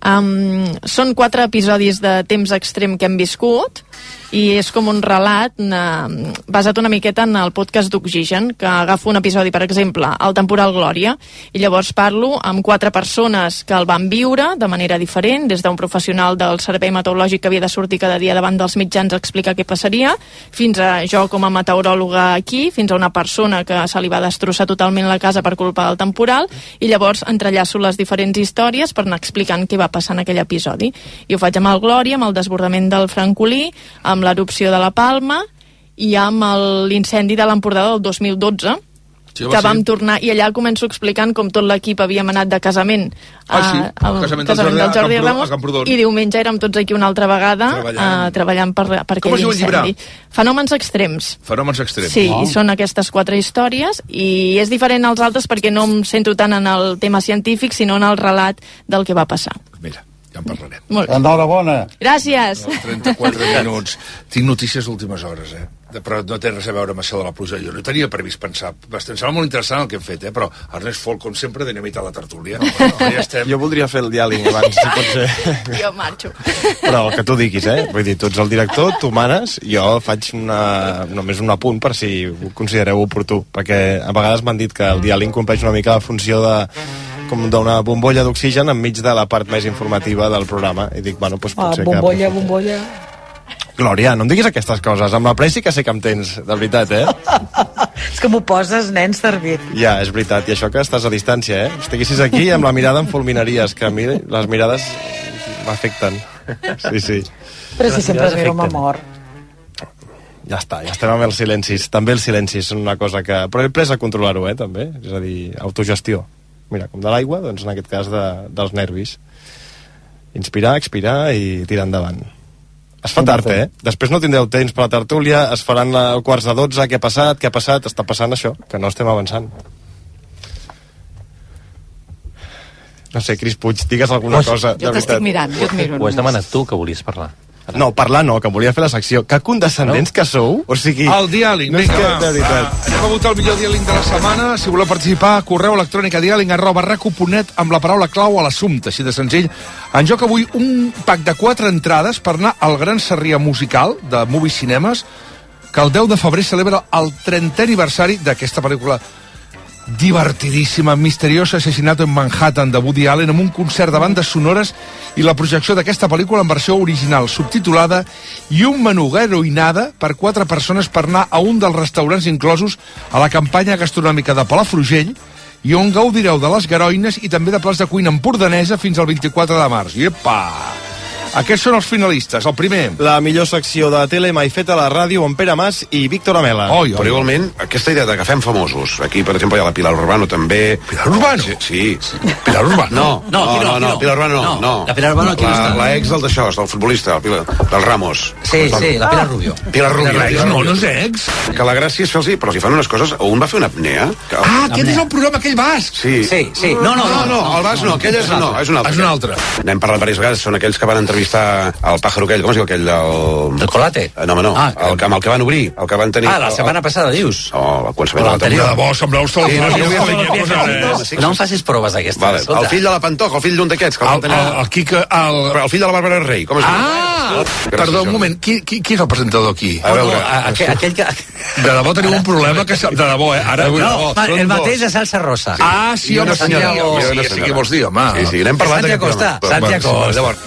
Són 4 episodis de temps extrem que hem viscut i és com un relat basat una miqueta en el podcast d'Oxigen, que agafo un episodi, per exemple, el temporal Glòria, i llavors parlo amb 4 persones que el van viure de manera diferent, des d'un professional del servei meteorològic que havia de sortir cada dia davant dels mitjans a explicar què passaria, fins a jo com a meteoròloga aquí, fins a una persona que se li va destrossar totalment la casa per culpa del temporal, i llavors entrellaço les diferents històries per anar explicant què va passar en aquell episodi. I ho faig amb el Glòria, amb el desbordament del Francolí, amb l'erupció de la Palma i amb l'incendi de l'Empordà del 2012, que vam tornar, i allà començo explicant com tot l'equip havíem anat de casament al casament del Jordi Ramos, i diumenge érem tots aquí una altra vegada treballant per aquell incendi. Fenòmens extrems. Fenòmens extrems. Sí, i són aquestes 4 històries, i és diferent als altres perquè no em centro tant en el tema científic, sinó en el relat del que va passar. Mira, ja en parlarem. Enhorabona. Gràcies. 34 minuts. Tinc notícies d'últimes hores, però no té res a veure amb això de la pluja. Jo no tenia previst pensar. Em sembla molt interessant el que hem fet, però Ernest Folk, com sempre, dinamita la tertúlia. Ja estem. Jo voldria fer el diàleg abans, si pot ser. Jo marxo. Però el que tu diguis, Vull dir, tu ets el director, tu manes, jo faig només un apunt per si ho considereu oportú, perquè a vegades m'han dit que el diàleg compleix una mica la funció com d'una bombolla d'oxigen enmig de la part més informativa del programa, i dic, bueno, doncs potser bombolla. Glòria, no em diguis aquestes coses, amb la pressa que sé que em tens, de veritat, És que m'ho poses, nen, servit. Ja, és veritat, i això que estàs a distància, Si estiguessis aquí, amb la mirada em fulminaries, que a mi les mirades m'afecten. Sí. Però si sempre miro amb amor. Ja està, ja estem amb els silencis. També els silencis són una cosa que... Però he pres a controlar-ho, també, és a dir, autogestió. Mira, com de l'aigua, doncs en aquest cas dels nervis. Inspirar, expirar i tirar endavant. Es fa tard, Després no tindreu temps per la tertúlia, es faran a 11:45, què ha passat? Està passant això, que no estem avançant. No sé, Cris Puig, digues alguna cosa, de veritat. Jo t'estic mirant, jo et miro. Ho has demanat tu, que volies parlar. No, parlar no, que volia fer la secció. Que condescendents que sou, o sigui... El diàleg, vinga, va. Anem a votar el millor diàleg de la setmana. Si voleu participar, correu electrònic a diàleg@rac1.net amb la paraula clau a l'assumpte, així de senzill. En joc avui un pack de 4 entrades per anar al Gran Sarrià Musical de Movie Cinemes, que el 10 de febrer celebra el 30è aniversari d'aquesta pel·lícula divertidíssima, Misterioso asesinato en Manhattan, de Woody Allen, amb un concert de bandes sonores i la projecció d'aquesta pel·lícula en versió original subtitulada i un menú heroïnada per 4 persones per anar a un dels restaurants inclosos a la campanya gastronòmica de Palafrugell, i on gaudireu de les garoines i també de plats de cuina empordanesa fins al 24 de març. Iepa! Aquests són els finalistes. El primer, la millor secció de tele mai feta a la ràdio, amb Pere Mas i Víctor Amela. Però igualment, aquesta idea de que fem famosos, aquí per exemple hi ha la Pilar Urbano també. Pilar Urbano? Sí. Pilar Urbano? No, Pilar Urbano no. La Pilar Urbano aquí no està. La ex del d'això, del futbolista, del Ramos. Sí, la Pilar Rubio. Pilar Rubio. No és ex. Que la gràcia és fer-los, però si fan unes coses, un va fer una apnea. Aquest és el programa, aquell basc. Sí. No, el basc no, aquell és un altre. N'hem parlat diverses vegades, són aquells que van entrevistar el pájaro aquell, com es diu aquell? El Colate? No, home, no. Amb el que van obrir, el que van tenir... La setmana passada, dius? Al començament de la temporada. De bo, sembleu no em facis proves d'aquestes. El fill de la Pantoja, el fill d'un d'aquests. El Quique... El fill de la Bàrbara Rey, com es diu? Perdó, un moment, qui és el presentador aquí? A veure... Aquell que... De debò teniu un problema que... De debò, Ara... No, el mateix de Salsa Rosa. Sí, home, Santiago. Sí, què vols dir, home? Sí, n'hem parlat. Santiago.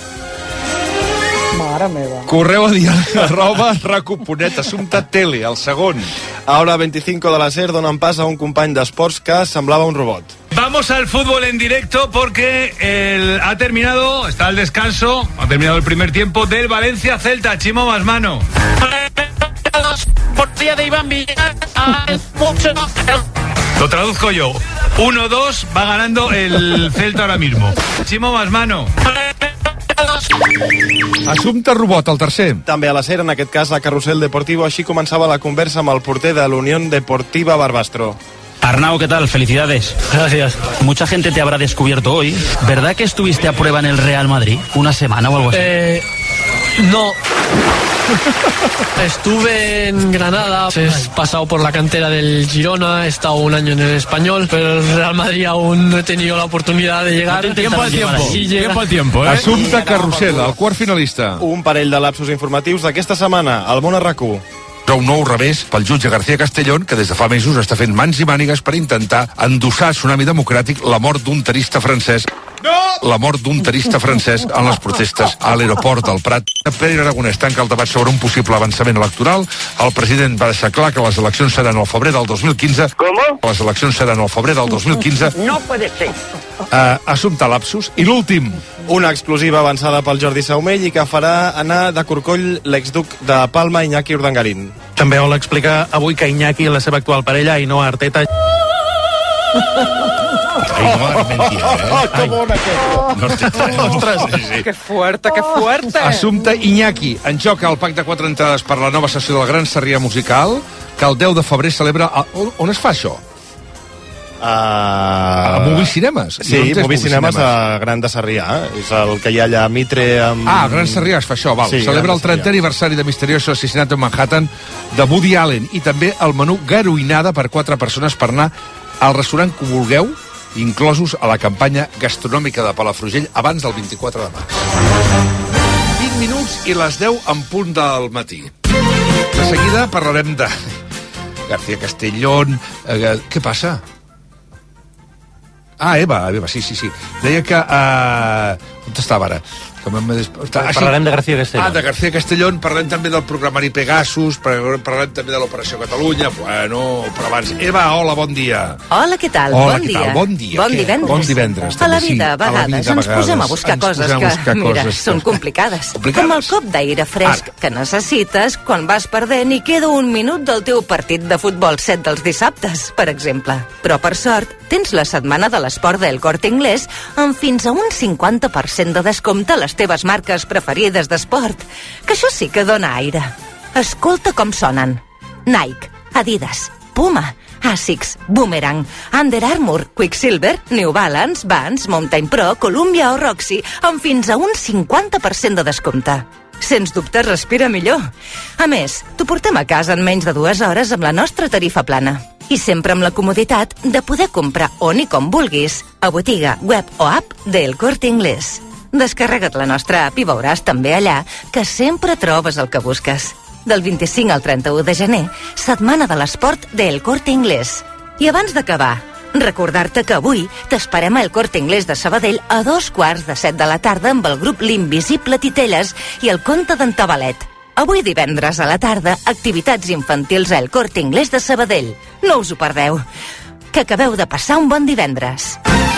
Mare meva. Correu a diàleg@rac1.net, assumpte tele, el segon. A hora 25 de la SER donen pas a un company d'esports que semblava un robot. Vamos al fútbol en directo porque ha terminado, está el descanso, ha terminado el primer tiempo del Valencia-Celta. Chimo más mano. Portería de Iván Villar. Lo traduzco yo. 1-2, va ganando el Celta ahora mismo. Chimo Masmano. Assumpte Robot, el tercer. També a la SER, en aquest cas a Carrusel Deportivo. Així començava la conversa amb el porter de la Unión Deportiva Barbastro. Arnau, ¿qué tal? Felicidades. Gracias. Mucha gente te habrá descubierto hoy. ¿Verdad que estuviste a prueba en el Real Madrid? ¿Una semana o algo así? No. Estuve en Granada, he pasado por la cantera del Girona, he estado un año en el Español, pero el Real Madrid aún no he tenido la oportunidad de llegar. Tiempo al tiempo, Assumpte Carrusel, el quart finalista. Un parell de lapsos informatius d'aquesta setmana, al Món RAC1. Un nou revés pel jutge García Castellón, que des de fa mesos està fent mans i mànigues per intentar endossar a Tsunami Democràtic la mort d'un tarista francès. La mort d'un tarista francès en les protestes a l'aeroport del Prat. Pere Aragonès tanca el debat sobre un possible avançament electoral. El president va deixar clar que les eleccions seran al febrer del 2015. ¿Cómo? Les eleccions seran al febrer del 2015. No puede ser. Assumpte lapsus. I l'últim. Una exclusiva avançada pel Jordi Saumell i que farà anar de corcoll l'exduc de Palma, Iñaki Urdangarín. També vol explicar avui que Iñaki és la seva actual parella i no Arteta. Ainhoa Armentia, que bona aquesta. Ostres, Que fuerte, que fuerte. Assumpte Iñaki. En joc el pack de 4 entrades per la nova sessió del Gran Sarrià Musical, que el 10 de febrer celebra... On es fa això? A Movie Cinemes. Sí, Movie Cinemes a Gran de Sarrià. És el que hi ha allà a Mitre amb... Gran Sarrià es fa això, val. Sí, celebra el 30è aniversari de Misterioso Asesinato en Manhattan de Woody Allen i també el menú garoïnada per 4 persones per anar al restaurant que vulgueu, inclosos a la campanya gastronòmica de Palafrugell abans del 24 de març. 20 minuts i les 10 en punt del matí. De seguida parlarem de García Castellón. Què passa? Eva, sí. Deia que... on estava ara? Parlarem de García Castellón. De García Castellón, parlem també del programari Pegasus, parlem també de l'Operació Catalunya, però abans... Eva, hola, bon dia. Hola, què tal? Hola, bon dia. Bon dia. Bon divendres. Bon divendres. A la vida, a vegades, ens posem a buscar coses que, mira, són complicades. Com el cop d'aire fresc que necessites quan vas perdent i queda un minut del teu partit de futbol 7 dels dissabtes, per exemple. Però, per sort, tens la setmana de l'esport del Corte Inglés amb fins a un 50% de descompte a les teves marques preferides d'esport, que això sí que dona aire. Escolta com sonen. Nike, Adidas, Puma, Asics, Boomerang, Under Armour, Quicksilver, New Balance, Vans, Mountain Pro, Columbia o Roxy, amb fins a un 50% de descompte. Sens dubte respira millor. A més, t'ho portem a casa en menys de 2 hores amb la nostra tarifa plana. I sempre amb la comoditat de poder comprar on i com vulguis, a botiga, web o app del Corte Inglés. Descarrega't la nostra app i veuràs també allà que sempre trobes el que busques. Del 25 al 31 de gener, setmana de l'esport del Corte Inglés. I abans d'acabar, recordar-te que avui t'esperem al Corte Inglés de Sabadell a 7:15 de la tarda amb el grup L'Invisible Titelles i el conte d'en Tabalet. Avui divendres a la tarda, activitats infantils al Corte Inglés de Sabadell. No us ho perdeu. Que acabeu de passar un bon divendres.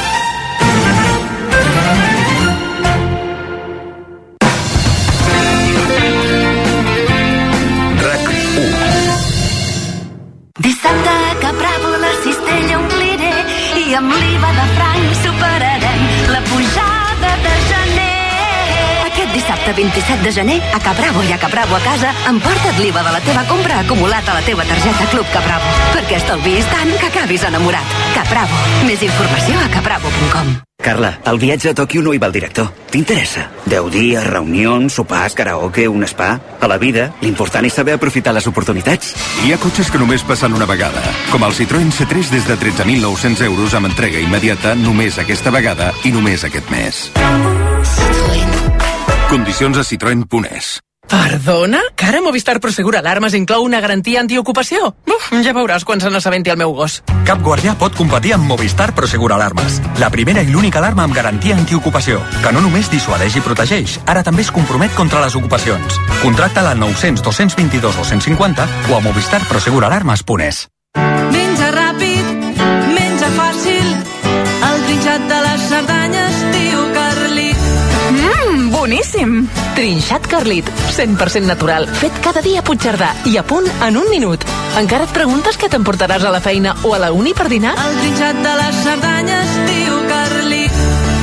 Dissabte a Caprabo la cistella ompliré i amb l'IVA de franc superarem la pujada de gener. Aquest dissabte 27 de gener, a Caprabo i a Caprabo a casa, emporta't l'IVA de la teva compra acumulat a la teva targeta Club Caprabo, perquè estalviïs tant que acabis enamorat. Caprabo. Més informació a caprabo.com. Carla, al viatge a Tòquio no hi va el director. T'interessa? 10 dies, reunions, sopars, karaoke, un spa... A la vida, l'important és saber aprofitar les oportunitats. Hi ha cotxes que només passen una vegada, com el Citroën C3 des de 13.900 euros amb entrega immediata només aquesta vegada i només aquest mes. Condicions a citroen.es. Perdona? Que ara Movistar Prosegur Alarmes inclou una garantia antiocupació? Ja veuràs quan se n'assabenti el meu gos. Cap guardià pot competir amb Movistar Prosegur Alarmes. La primera i l'única alarma amb garantia antiocupació, que no només dissuadeix i protegeix, ara també es compromet contra les ocupacions. Contracta-la al 900 222 250 o a movistarproseguralarmes.es. Menja ràpid, menja fàcil, el trinxat de les Cerdanyes, tio Carlit. Boníssim! Trinxat Carlit, 100% natural, fet cada dia a Puigcerdà i a punt en un minut. Encara et preguntes què t'emportaràs a la feina o a la uni per dinar? El trinxat de les Cerdanyes diu Carlit.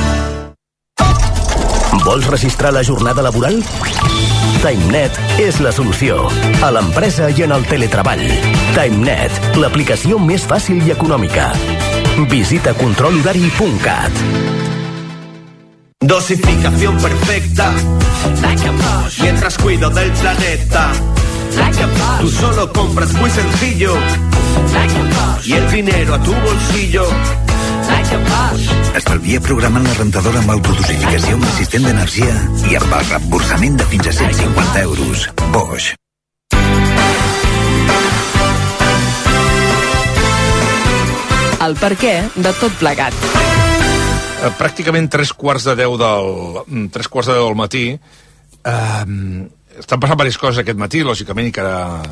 Vols registrar la jornada laboral? TimeNet és la solució. A l'empresa i en el teletreball. TimeNet, l'aplicació més fàcil i econòmica. Visita controlhorari.cat. Dosificación perfecta. Like a Bosch. Mientras cuido del planeta. Like a Bosch. Tú solo compras muy sencillo. Like a Bosch. Y el dinero a tu bolsillo. Like a Bosch. Estalvia programant la rentadora amb autodosificació amb assistent d'energia i amb el reemborsament de fins a 150 euros. Bosch. El per què de tot plegat. Pràcticament 3:15 del matí. Estan passant diverses coses aquest matí, lògicament, i que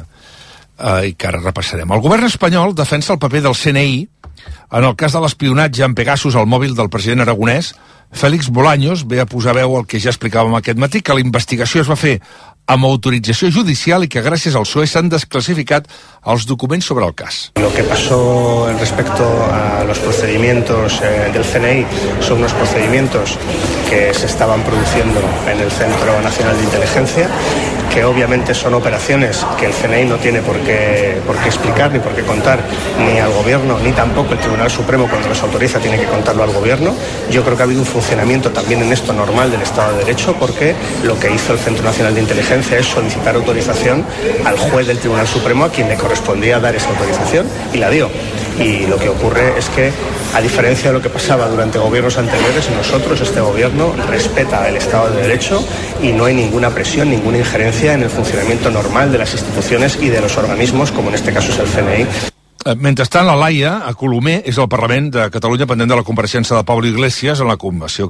ara repassarem. El govern espanyol defensa el paper del CNI en el cas de l'espionatge amb Pegasus al mòbil del president aragonès. Félix Bolaños ve a posar veu al que ja explicàvem aquest matí, que la investigació es va fer amb autorització judicial y que gracias al PSOE s'han desclasificat els documents sobre el cas. Lo que pasó respecto a los procedimientos del CNI son unos procedimientos que se estaban produciendo en el Centro Nacional de Inteligencia, que obviamente son operaciones que el CNI no tiene por qué explicar ni por qué contar ni al Gobierno, ni tampoco el Tribunal Supremo cuando los autoriza tiene que contarlo al Gobierno. Yo creo que ha habido un funcionamiento también en esto normal del Estado de Derecho, porque lo que hizo el Centro Nacional de Inteligencia es solicitar autorización al juez del Tribunal Supremo, a quien le correspondía dar esa autorización, y la dio. Y lo que ocurre es que, a diferencia de lo que pasaba durante gobiernos anteriores, este gobierno respeta el Estado de Derecho y no hay ninguna presión, ninguna injerencia en el funcionamiento normal de las instituciones y de los organismos, como en este caso es el CNI. Mentrestant, la Laia, a Colomer, és el Parlament de Catalunya pendent de la compareixença de Pablo Iglesias en la comissió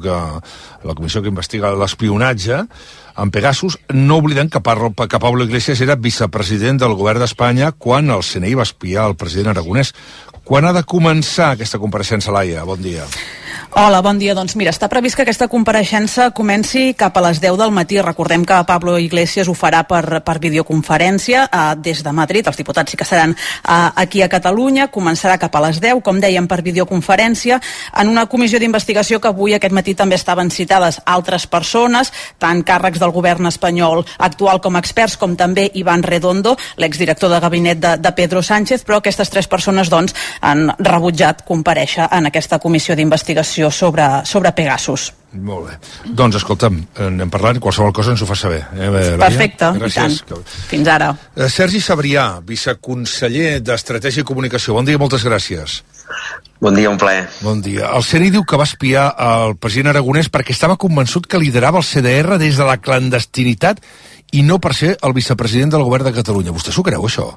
que investiga l'espionatge amb Pegasus. No oblidem que Pablo Iglesias era vicepresident del govern d'Espanya quan el CNI va espiar el president aragonès. Quan ha de començar aquesta compareixença, Laia? Bon dia. Hola, bon dia. Doncs mira, està previst que aquesta compareixença comenci cap a les 10 del matí. Recordem que Pablo Iglesias ho farà per videoconferència des de Madrid. Els diputats sí que seran aquí a Catalunya. Començarà cap a les 10, com dèiem, per videoconferència, en una comissió d'investigació que avui, aquest matí, també estaven citades altres persones, tant càrrecs del govern espanyol actual com experts, com també Iván Redondo, l'exdirector de gabinet de Pedro Sánchez, però aquestes tres persones, doncs, han rebutjat comparèixer en aquesta comissió d'investigació sobre Pegasus. Molt bé. Doncs, escolta'm, anem parlant, qualsevol cosa ens ho fa saber. Perfecte, gràcies. I tant. Fins ara. Sergi Sabrià, viceconseller d'Estratègia i Comunicació. Bon dia, moltes gràcies. Bon dia, un plaer. Bon dia. El CNI diu que va espiar el president aragonès perquè estava convençut que liderava el CDR des de la clandestinitat i no per ser el vicepresident del govern de Catalunya. Vostè s'ho creu, això?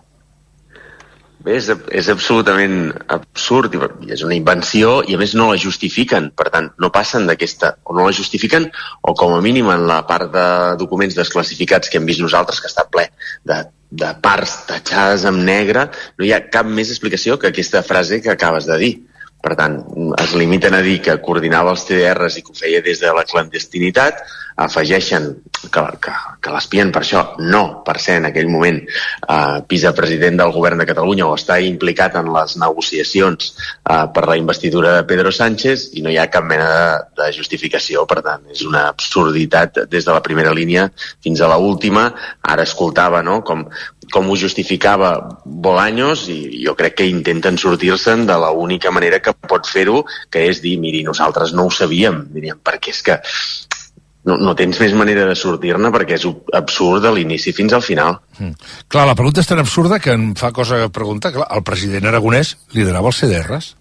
Bé, és absolutament absurd, és una invenció i a més no la justifiquen, per tant no passen d'aquesta, o no la justifiquen o com a mínim en la part de documents desclassificats que hem vist nosaltres, que està ple de parts tatxades amb negre, no hi ha cap més explicació que aquesta frase que acabes de dir. Per tant, es limiten a dir que coordinava els TDRs i que ho feia des de la clandestinitat, afegeixen que l'espien per això, no per ser en aquell moment vicepresident del govern de Catalunya o estar implicat en les negociacions per la investidura de Pedro Sánchez, i no hi ha cap mena de justificació. Per tant, és una absurditat des de la primera línia fins a l'última. Ara escoltava, no?, com ho justificava Bolaños, i jo crec que intenten sortir-se'n de la única manera que pot fer-ho, que és dir, miri, nosaltres no ho sabíem, diríem, perquè és que no tens més manera de sortir-ne, perquè és absurd de l'inici fins al final. Clar, la pregunta és tan absurda que em fa cosa preguntar. Clar, el president aragonès liderava els CDRs?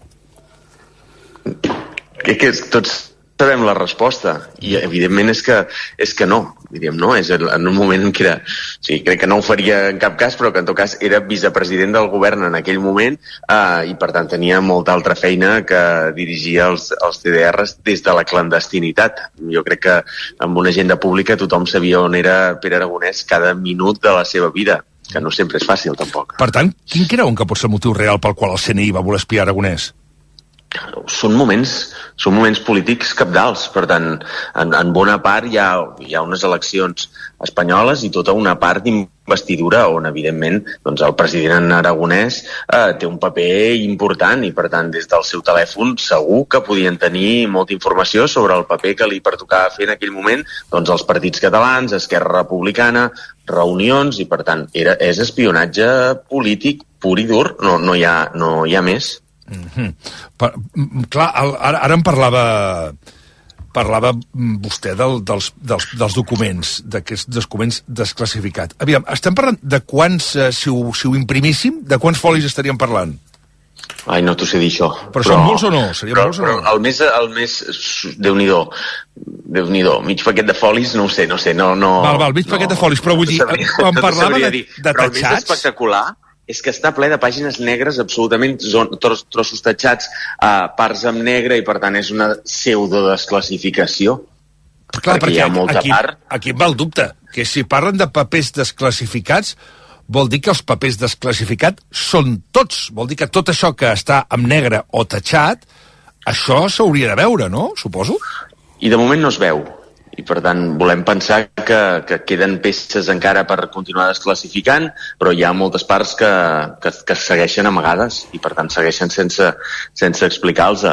Que tots sabem la resposta, i evidentment és que no, diríem, no? És en un moment en què era, sí, crec que no ho faria en cap cas, però que en tot cas era vicepresident del govern en aquell moment, i per tant tenia molta altra feina que dirigia els CDRs des de la clandestinitat. Jo crec que amb una agenda pública tothom sabia on era Pere Aragonès cada minut de la seva vida, que no sempre és fàcil tampoc. Per tant, quin creuen que pot ser el motiu real pel qual el CNI va voler espiar Aragonès? són moments polítics cabdals. Per tant, en bona part hi ha unes eleccions espanyoles i tota una part d'investidura on, evidentment, doncs el president aragonès té un paper important i, per tant, des del seu telèfon segur que podien tenir molta informació sobre el paper que li pertocava fer en aquell moment doncs els partits catalans, Esquerra Republicana, reunions, i, per tant, és espionatge polític pur i dur, no hi ha més. Clar, ara em parlava vostè dels documents, d'aquests documents desclassificats. Aviam, estem parlant de quants, si ho imprimíssim, de quants folis estaríem parlant? Ai, no t'ho sé dir, això. Però són molts o no? Serien molts o no? El més Déu-n'hi-do, mig paquet de folis, no ho sé, no... Val, mig paquet de folis, però vull dir, quan parlava de tatxats... Però el més espectacular és que està ple de pàgines negres, absolutament trossos tatxats, parts amb negre, i per tant és una pseudo-desclassificació. Clar, perquè hi ha molta part. Aquí em va el dubte, que si parlen de papers desclassificats, vol dir que els papers desclassificats són tots. Vol dir que tot això que està amb negre o tatxat, això s'hauria de veure, no? Suposo. I de moment no es veu. I, per tant, volem pensar que queden peces encara per continuar desclassificant, però hi ha moltes parts que segueixen amagades i, per tant, segueixen sense explicar-los.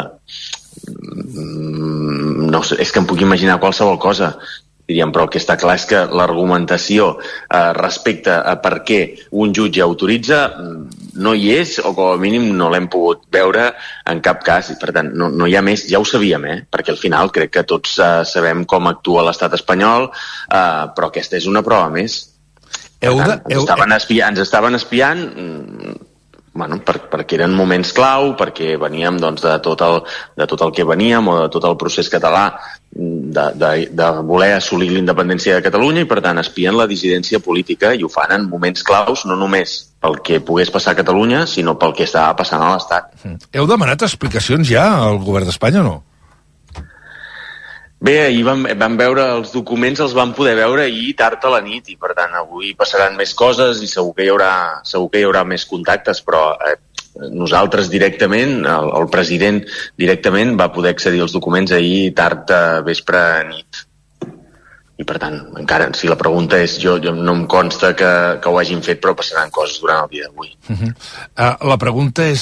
No sé, és que em puc imaginar qualsevol cosa, diríem, però el que està clar és que l'argumentació respecte a per què un jutge autoritza no hi és, o com a mínim no l'hem pogut veure en cap cas, i per tant no hi ha més. Ja ho sabíem, perquè al final crec que tots sabem com actua l'estat espanyol, però aquesta és una prova més. Ens estaven espiant, perquè eren moments clau, perquè veníem de tot el que veníem, o de tot el procés català de voler assolir l'independència de Catalunya, i per tant espien la dissidència política, i ho fan en moments claus, no només pel que pogués passar a Catalunya, sinó pel que estava passant a l'Estat. Heu demanat explicacions ja al govern d'Espanya o no? Bé, ahir vam veure els documents, els vam poder veure ahir tard a la nit, i per tant avui passaran més coses i segur que hi haurà més contactes, però nosaltres directament, el president directament va poder accedir als documents ahir tard vespre nit. I per tant, encara, si la pregunta és, jo no em consta que ho hagin fet, però passaran coses durant el dia d'avui. La pregunta és...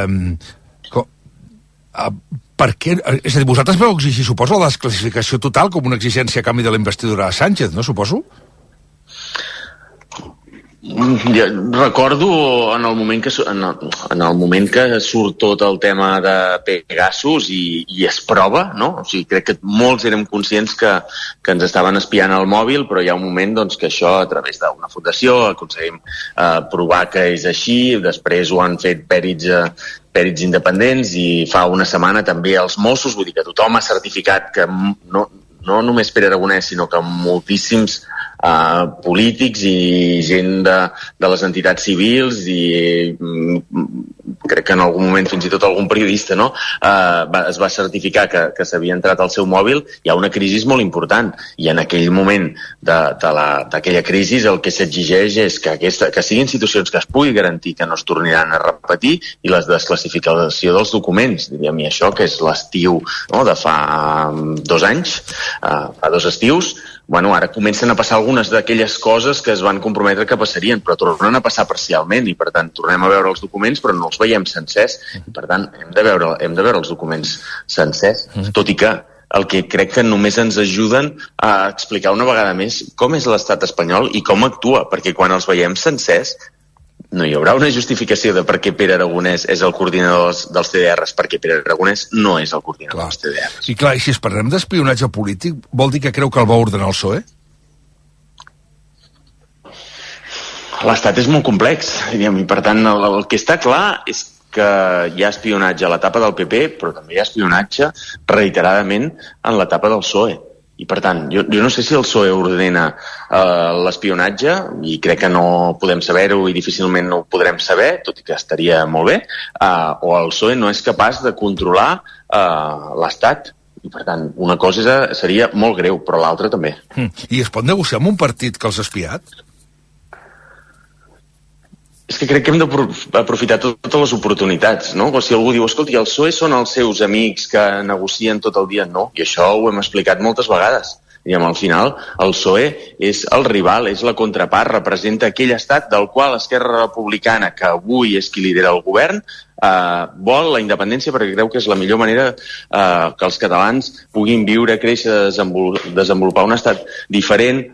per què? És a dir, vosaltres vau exigir, suposo, la desclassificació total com una exigència a canvi de la investidura de Sánchez, no, suposo? Ja recordo en el moment que surt tot el tema de Pegasus i es prova, no? O sigui, crec que molts érem conscients que ens estaven espiant al mòbil, però hi ha un moment doncs, que això, a través d'una fundació, aconseguim provar que és així. Després ho han fet pèrits independents, i fa una setmana també els Mossos, vull dir que tothom ha certificat que no només Pere Aragonès, sinó que moltíssims polítics i gent de les entitats civils, i crec que en algun moment fins i tot algun periodista, no? Es va certificar que s'havia entrat al seu mòbil. Hi ha una crisi molt important, i en aquell moment d'aquella crisi el que s'exigeix és que siguin institucions que es pugui garantir que no es tornaran a repetir, i la desclassificació dels documents, diríem, i això que és l'estiu, no? De fa 2 anys, fa 2 estius. Bueno, ara comencen a passar algunes d'aquelles coses que es van comprometre que passarien, però tornen a passar parcialment, i per tant tornem a veure els documents però no els veiem sencers, i per tant hem de veure els documents sencers, tot i que el que crec que només ens ajuden a explicar una vegada més com és l'estat espanyol i com actua, perquè quan els veiem sencers no hi haurà una justificació de per què Pere Aragonès és el coordinador dels CDRs, perquè Pere Aragonès no és el coordinador dels CDRs. I clar, i si es parlem d'espionatge polític, vol dir que creu que el va ordenar el PSOE? L'estat és molt complex, diríem, i per tant el que està clar és que hi ha espionatge a l'etapa del PP, però també hi ha espionatge reiteradament en l'etapa del PSOE. I per tant, jo no sé si el PSOE ordena l'espionatge, i crec que no podem saber-ho i difícilment no ho podrem saber, tot i que estaria molt bé, o el PSOE no és capaç de controlar l'Estat. I per tant, una cosa seria molt greu, però l'altra també. I es pot negociar amb un partit que els ha espiat? És que crec que hem d'aprofitar totes les oportunitats, no? O si algú diu, escolti, el PSOE són els seus amics que negocien tot el dia, no, i això ho hem explicat moltes vegades. Diguem, al final, el PSOE és el rival, és la contrapart, representa aquell estat del qual Esquerra Republicana, que avui és qui lidera el govern, vol la independència perquè creu que és la millor manera que els catalans puguin viure, créixer, desenvolupar un estat diferent,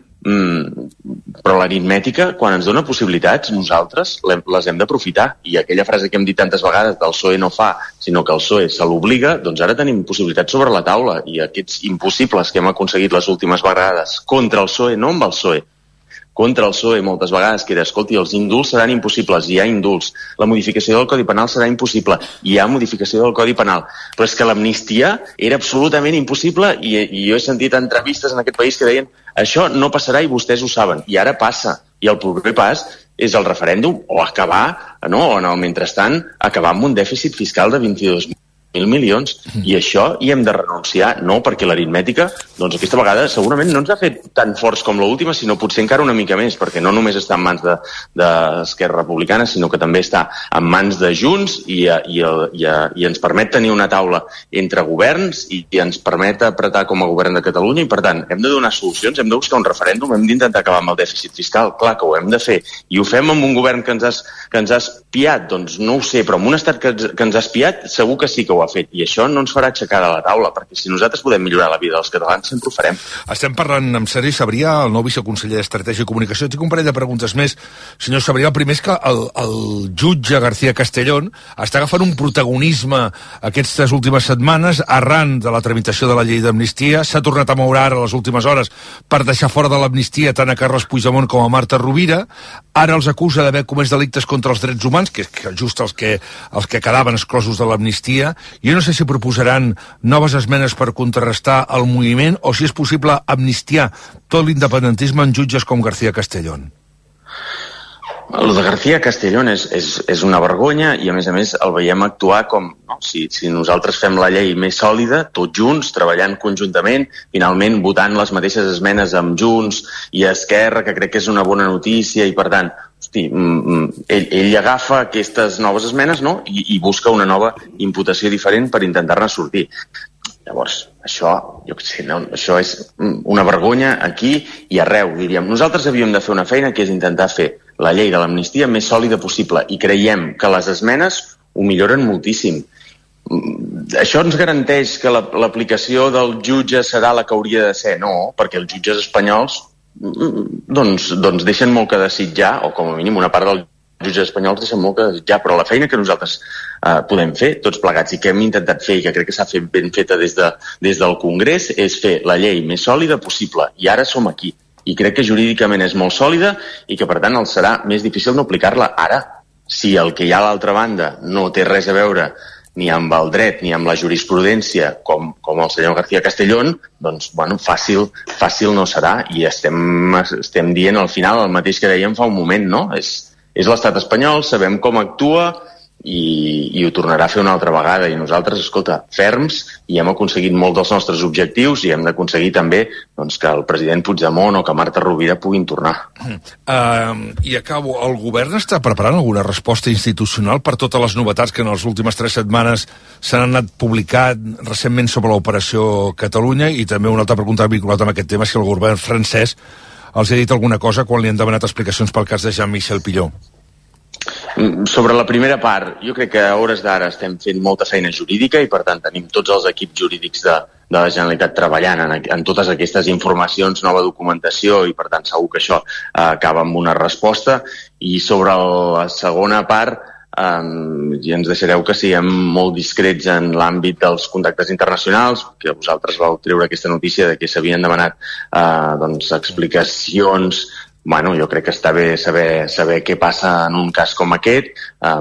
però l'aritmètica, quan ens dona possibilitats, nosaltres les hem d'aprofitar, i aquella frase que hem dit tantes vegades del PSOE no fa, sinó que el PSOE se l'obliga, doncs ara tenim possibilitats sobre la taula, i aquests impossibles que hem aconseguit les últimes vegades contra el PSOE, no amb el PSOE, contra el PSOE moltes vegades, que era, escolti, els indults seran impossibles, hi ha indults, la modificació del Codi Penal serà impossible, hi ha modificació del Codi Penal, però és que l'amnistia era absolutament impossible, i jo he sentit entrevistes en aquest país que deien això no passarà i vostès ho saben, i ara passa, i el proper pas és el referèndum, o acabar, no, o en el mentrestant, acabar amb un dèficit fiscal de 22.000 milions, i això hi hem de renunciar, no, perquè l'aritmètica, doncs aquesta vegada segurament no ens ha fet tan forts com l'última, sinó potser encara una mica més, perquè no només està en mans d'Esquerra Republicana, sinó que també està en mans de Junts i ens permet tenir una taula entre governs i ens permet apretar com a govern de Catalunya, i per tant hem de donar solucions, hem de buscar un referèndum, hem d'intentar acabar amb el dèficit fiscal, clar que ho hem de fer, i ho fem amb un govern que ens ha espiat, doncs no ho sé, però amb un estat que ens ha espiat segur que sí que ho ha fet, i això no ens farà aixecar de la taula, perquè si nosaltres podem millorar la vida dels catalans sempre ho farem. Estem parlant amb Sergi Sabrià, el nou viceconseller d'Estratègia i Comunicació. Tinc un parell de preguntes més. Senyor Sabrià, el primer és que el jutge García Castellón està agafant un protagonisme aquestes últimes setmanes arran de la tramitació de la llei d'amnistia. S'ha tornat a moure ara a les últimes hores per deixar fora de l'amnistia tant a Carles Puigdemont com a Marta Rovira. Ara els acusa d'haver comès delictes contra els drets humans, que és just els que quedaven exclosos de l'amnistia. Jo no sé si proposaran noves esmenes per contrarrestar el moviment o si és possible amnistiar tot l'independentisme en jutges com García Castellón. El de García Castellón és una vergonya, i a més el veiem actuar com, no? Si nosaltres fem la llei més sòlida, tots junts, treballant conjuntament, finalment votant les mateixes esmenes amb Junts i Esquerra, que crec que és una bona notícia, i per tant, hosti, ell agafa aquestes noves esmenes, no? I busca una nova imputació diferent per intentar-ne sortir. Llavors, això, jo què sé, no, això és una vergonya aquí i arreu, diríem. Nosaltres havíem de fer una feina que és intentar fer la llei de l'amnistia més sòlida possible, i creiem que les esmenes ho milloren moltíssim. Això ens garanteix que l'aplicació del jutge serà la que hauria de ser? No, perquè els jutges espanyols doncs deixen molt que desitjar, o com a mínim una part dels jutges espanyols deixen molt que desitjar, però la feina que nosaltres podem fer, tots plegats, i que hem intentat fer, i que crec que s'ha fet ben feta des del Congrés, és fer la llei més sòlida possible, i ara som aquí. I crec que jurídicament és molt sòlida i que, per tant, els serà més difícil no aplicar-la. Ara, si el que hi ha a l'altra banda no té res a veure ni amb el dret ni amb la jurisprudència com el senyor García Castellón, doncs, bueno, fàcil no serà, i estem dient al final el mateix que dèiem fa un moment, no? És l'estat espanyol, sabem com actua, i ho tornarà a fer una altra vegada, i nosaltres, escolta, ferms, i hem aconseguit molt dels nostres objectius, i hem d'aconseguir també doncs, que el president Puigdemont o que Marta Rovira puguin tornar. I acabo, el govern està preparant alguna resposta institucional per totes les novetats que en les últimes 3 setmanes s'han anat publicat recentment sobre l'operació Catalunya? I també una altra pregunta vinculada amb aquest tema, si el govern francès els ha dit alguna cosa quan li han demanat explicacions pel cas de Jean-Michel Pilló. Sobre la primera part, jo crec que a hores d'ara estem fent molta feina jurídica, i per tant tenim tots els equips jurídics de la Generalitat treballant en totes aquestes informacions, nova documentació, i per tant segur que això acaba amb una resposta. I sobre la segona part, ja ens deixareu que siguem molt discrets en l'àmbit dels contactes internacionals, que vosaltres vau treure aquesta notícia de que s'havien demanat explicacions. Bueno, jo crec que està bé saber què passa en un cas com aquest,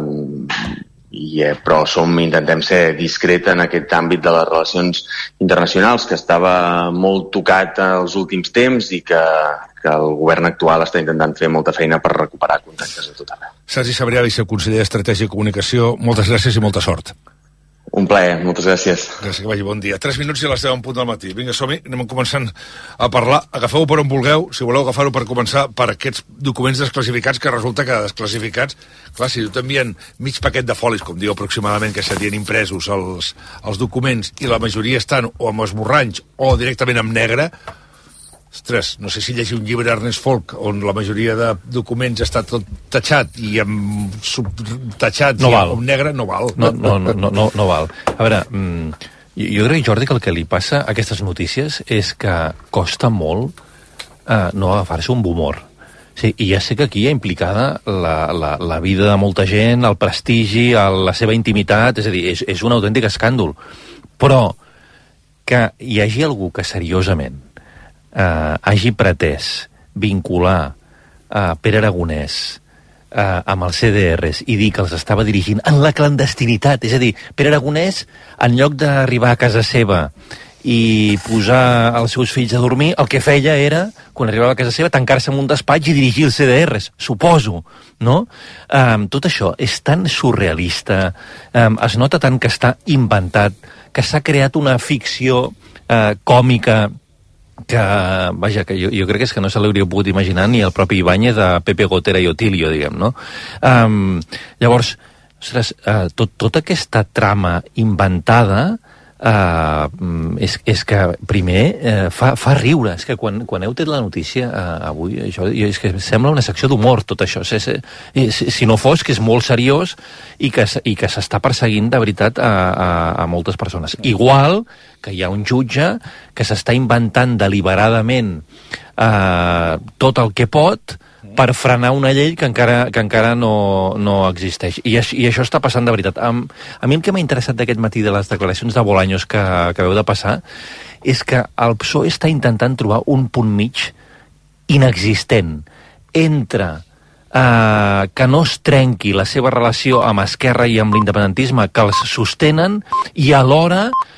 però intentem ser discret en aquest àmbit de les relacions internacionals, que estava molt tocat els últims temps, i que el govern actual està intentant fer molta feina per recuperar contactes a tot arreu. Sergi Sabrià, viceconseller d'Estratègia i Comunicació, moltes gràcies i molta sort. Un plaer, moltes gràcies. Gràcies, que vagi bon dia. 3 minuts i a les 10 en punt del matí. Vinga, som-hi, anem començant a parlar. Agafeu-ho per on vulgueu, si voleu agafar-ho per començar, per aquests documents desclassificats, que resulta que desclassificats, clar, si tu t'envien mig paquet de folis, com diu aproximadament, que serien impresos els documents, i la majoria estan o amb esborranys o directament en negre, ostres, no sé si llegir un llibre d'Ernest Folk on la majoria de documents està tot tatxat i amb subtatxat no i val. amb negre, no val. No val. A veure, jo crec, Jordi, que el que li passa a aquestes notícies és que costa molt no agafar-se un humor. Sí, i ja sé que aquí hi ha implicada la vida de molta gent, el prestigi, la seva intimitat, és a dir, és un autèntic escàndol. Però que hi hagi algú que seriosament hagi pretès vincular Pere Aragonès amb els CDRs i dir que els estava dirigint en la clandestinitat. És a dir, Pere Aragonès, en lloc d'arribar a casa seva i posar els seus fills a dormir, el que feia era, quan arribava a casa seva, tancar-se en un despatx i dirigir els CDRs, suposo, no? Tot això és tan surrealista, es nota tant que està inventat, que s'ha creat una ficció còmica que, vaja, que jo crec que és que no se l'hauria pogut imaginar ni el propi Ibáñez de Pepe Gotera i Otilio, diguem, no? Llavors, ostres, tota aquesta trama inventada és que primer fa riure. És que quan heu tret la notícia avui, això, és que sembla una secció d'humor tot això, si no fos que és molt seriós i que s'està perseguint de veritat a moltes persones. Igual que hi ha un jutge que s'està inventant deliberadament tot el que pot per frenar una llei que encara no existeix. I això està passant de veritat. A mi el que m'ha interessat d'aquest matí de les declaracions de Bolaños que acabeu de passar és que el PSOE està intentant trobar un punt mig inexistent entre que no es trenqui la seva relació amb Esquerra i amb l'independentisme que els sostenen i alhora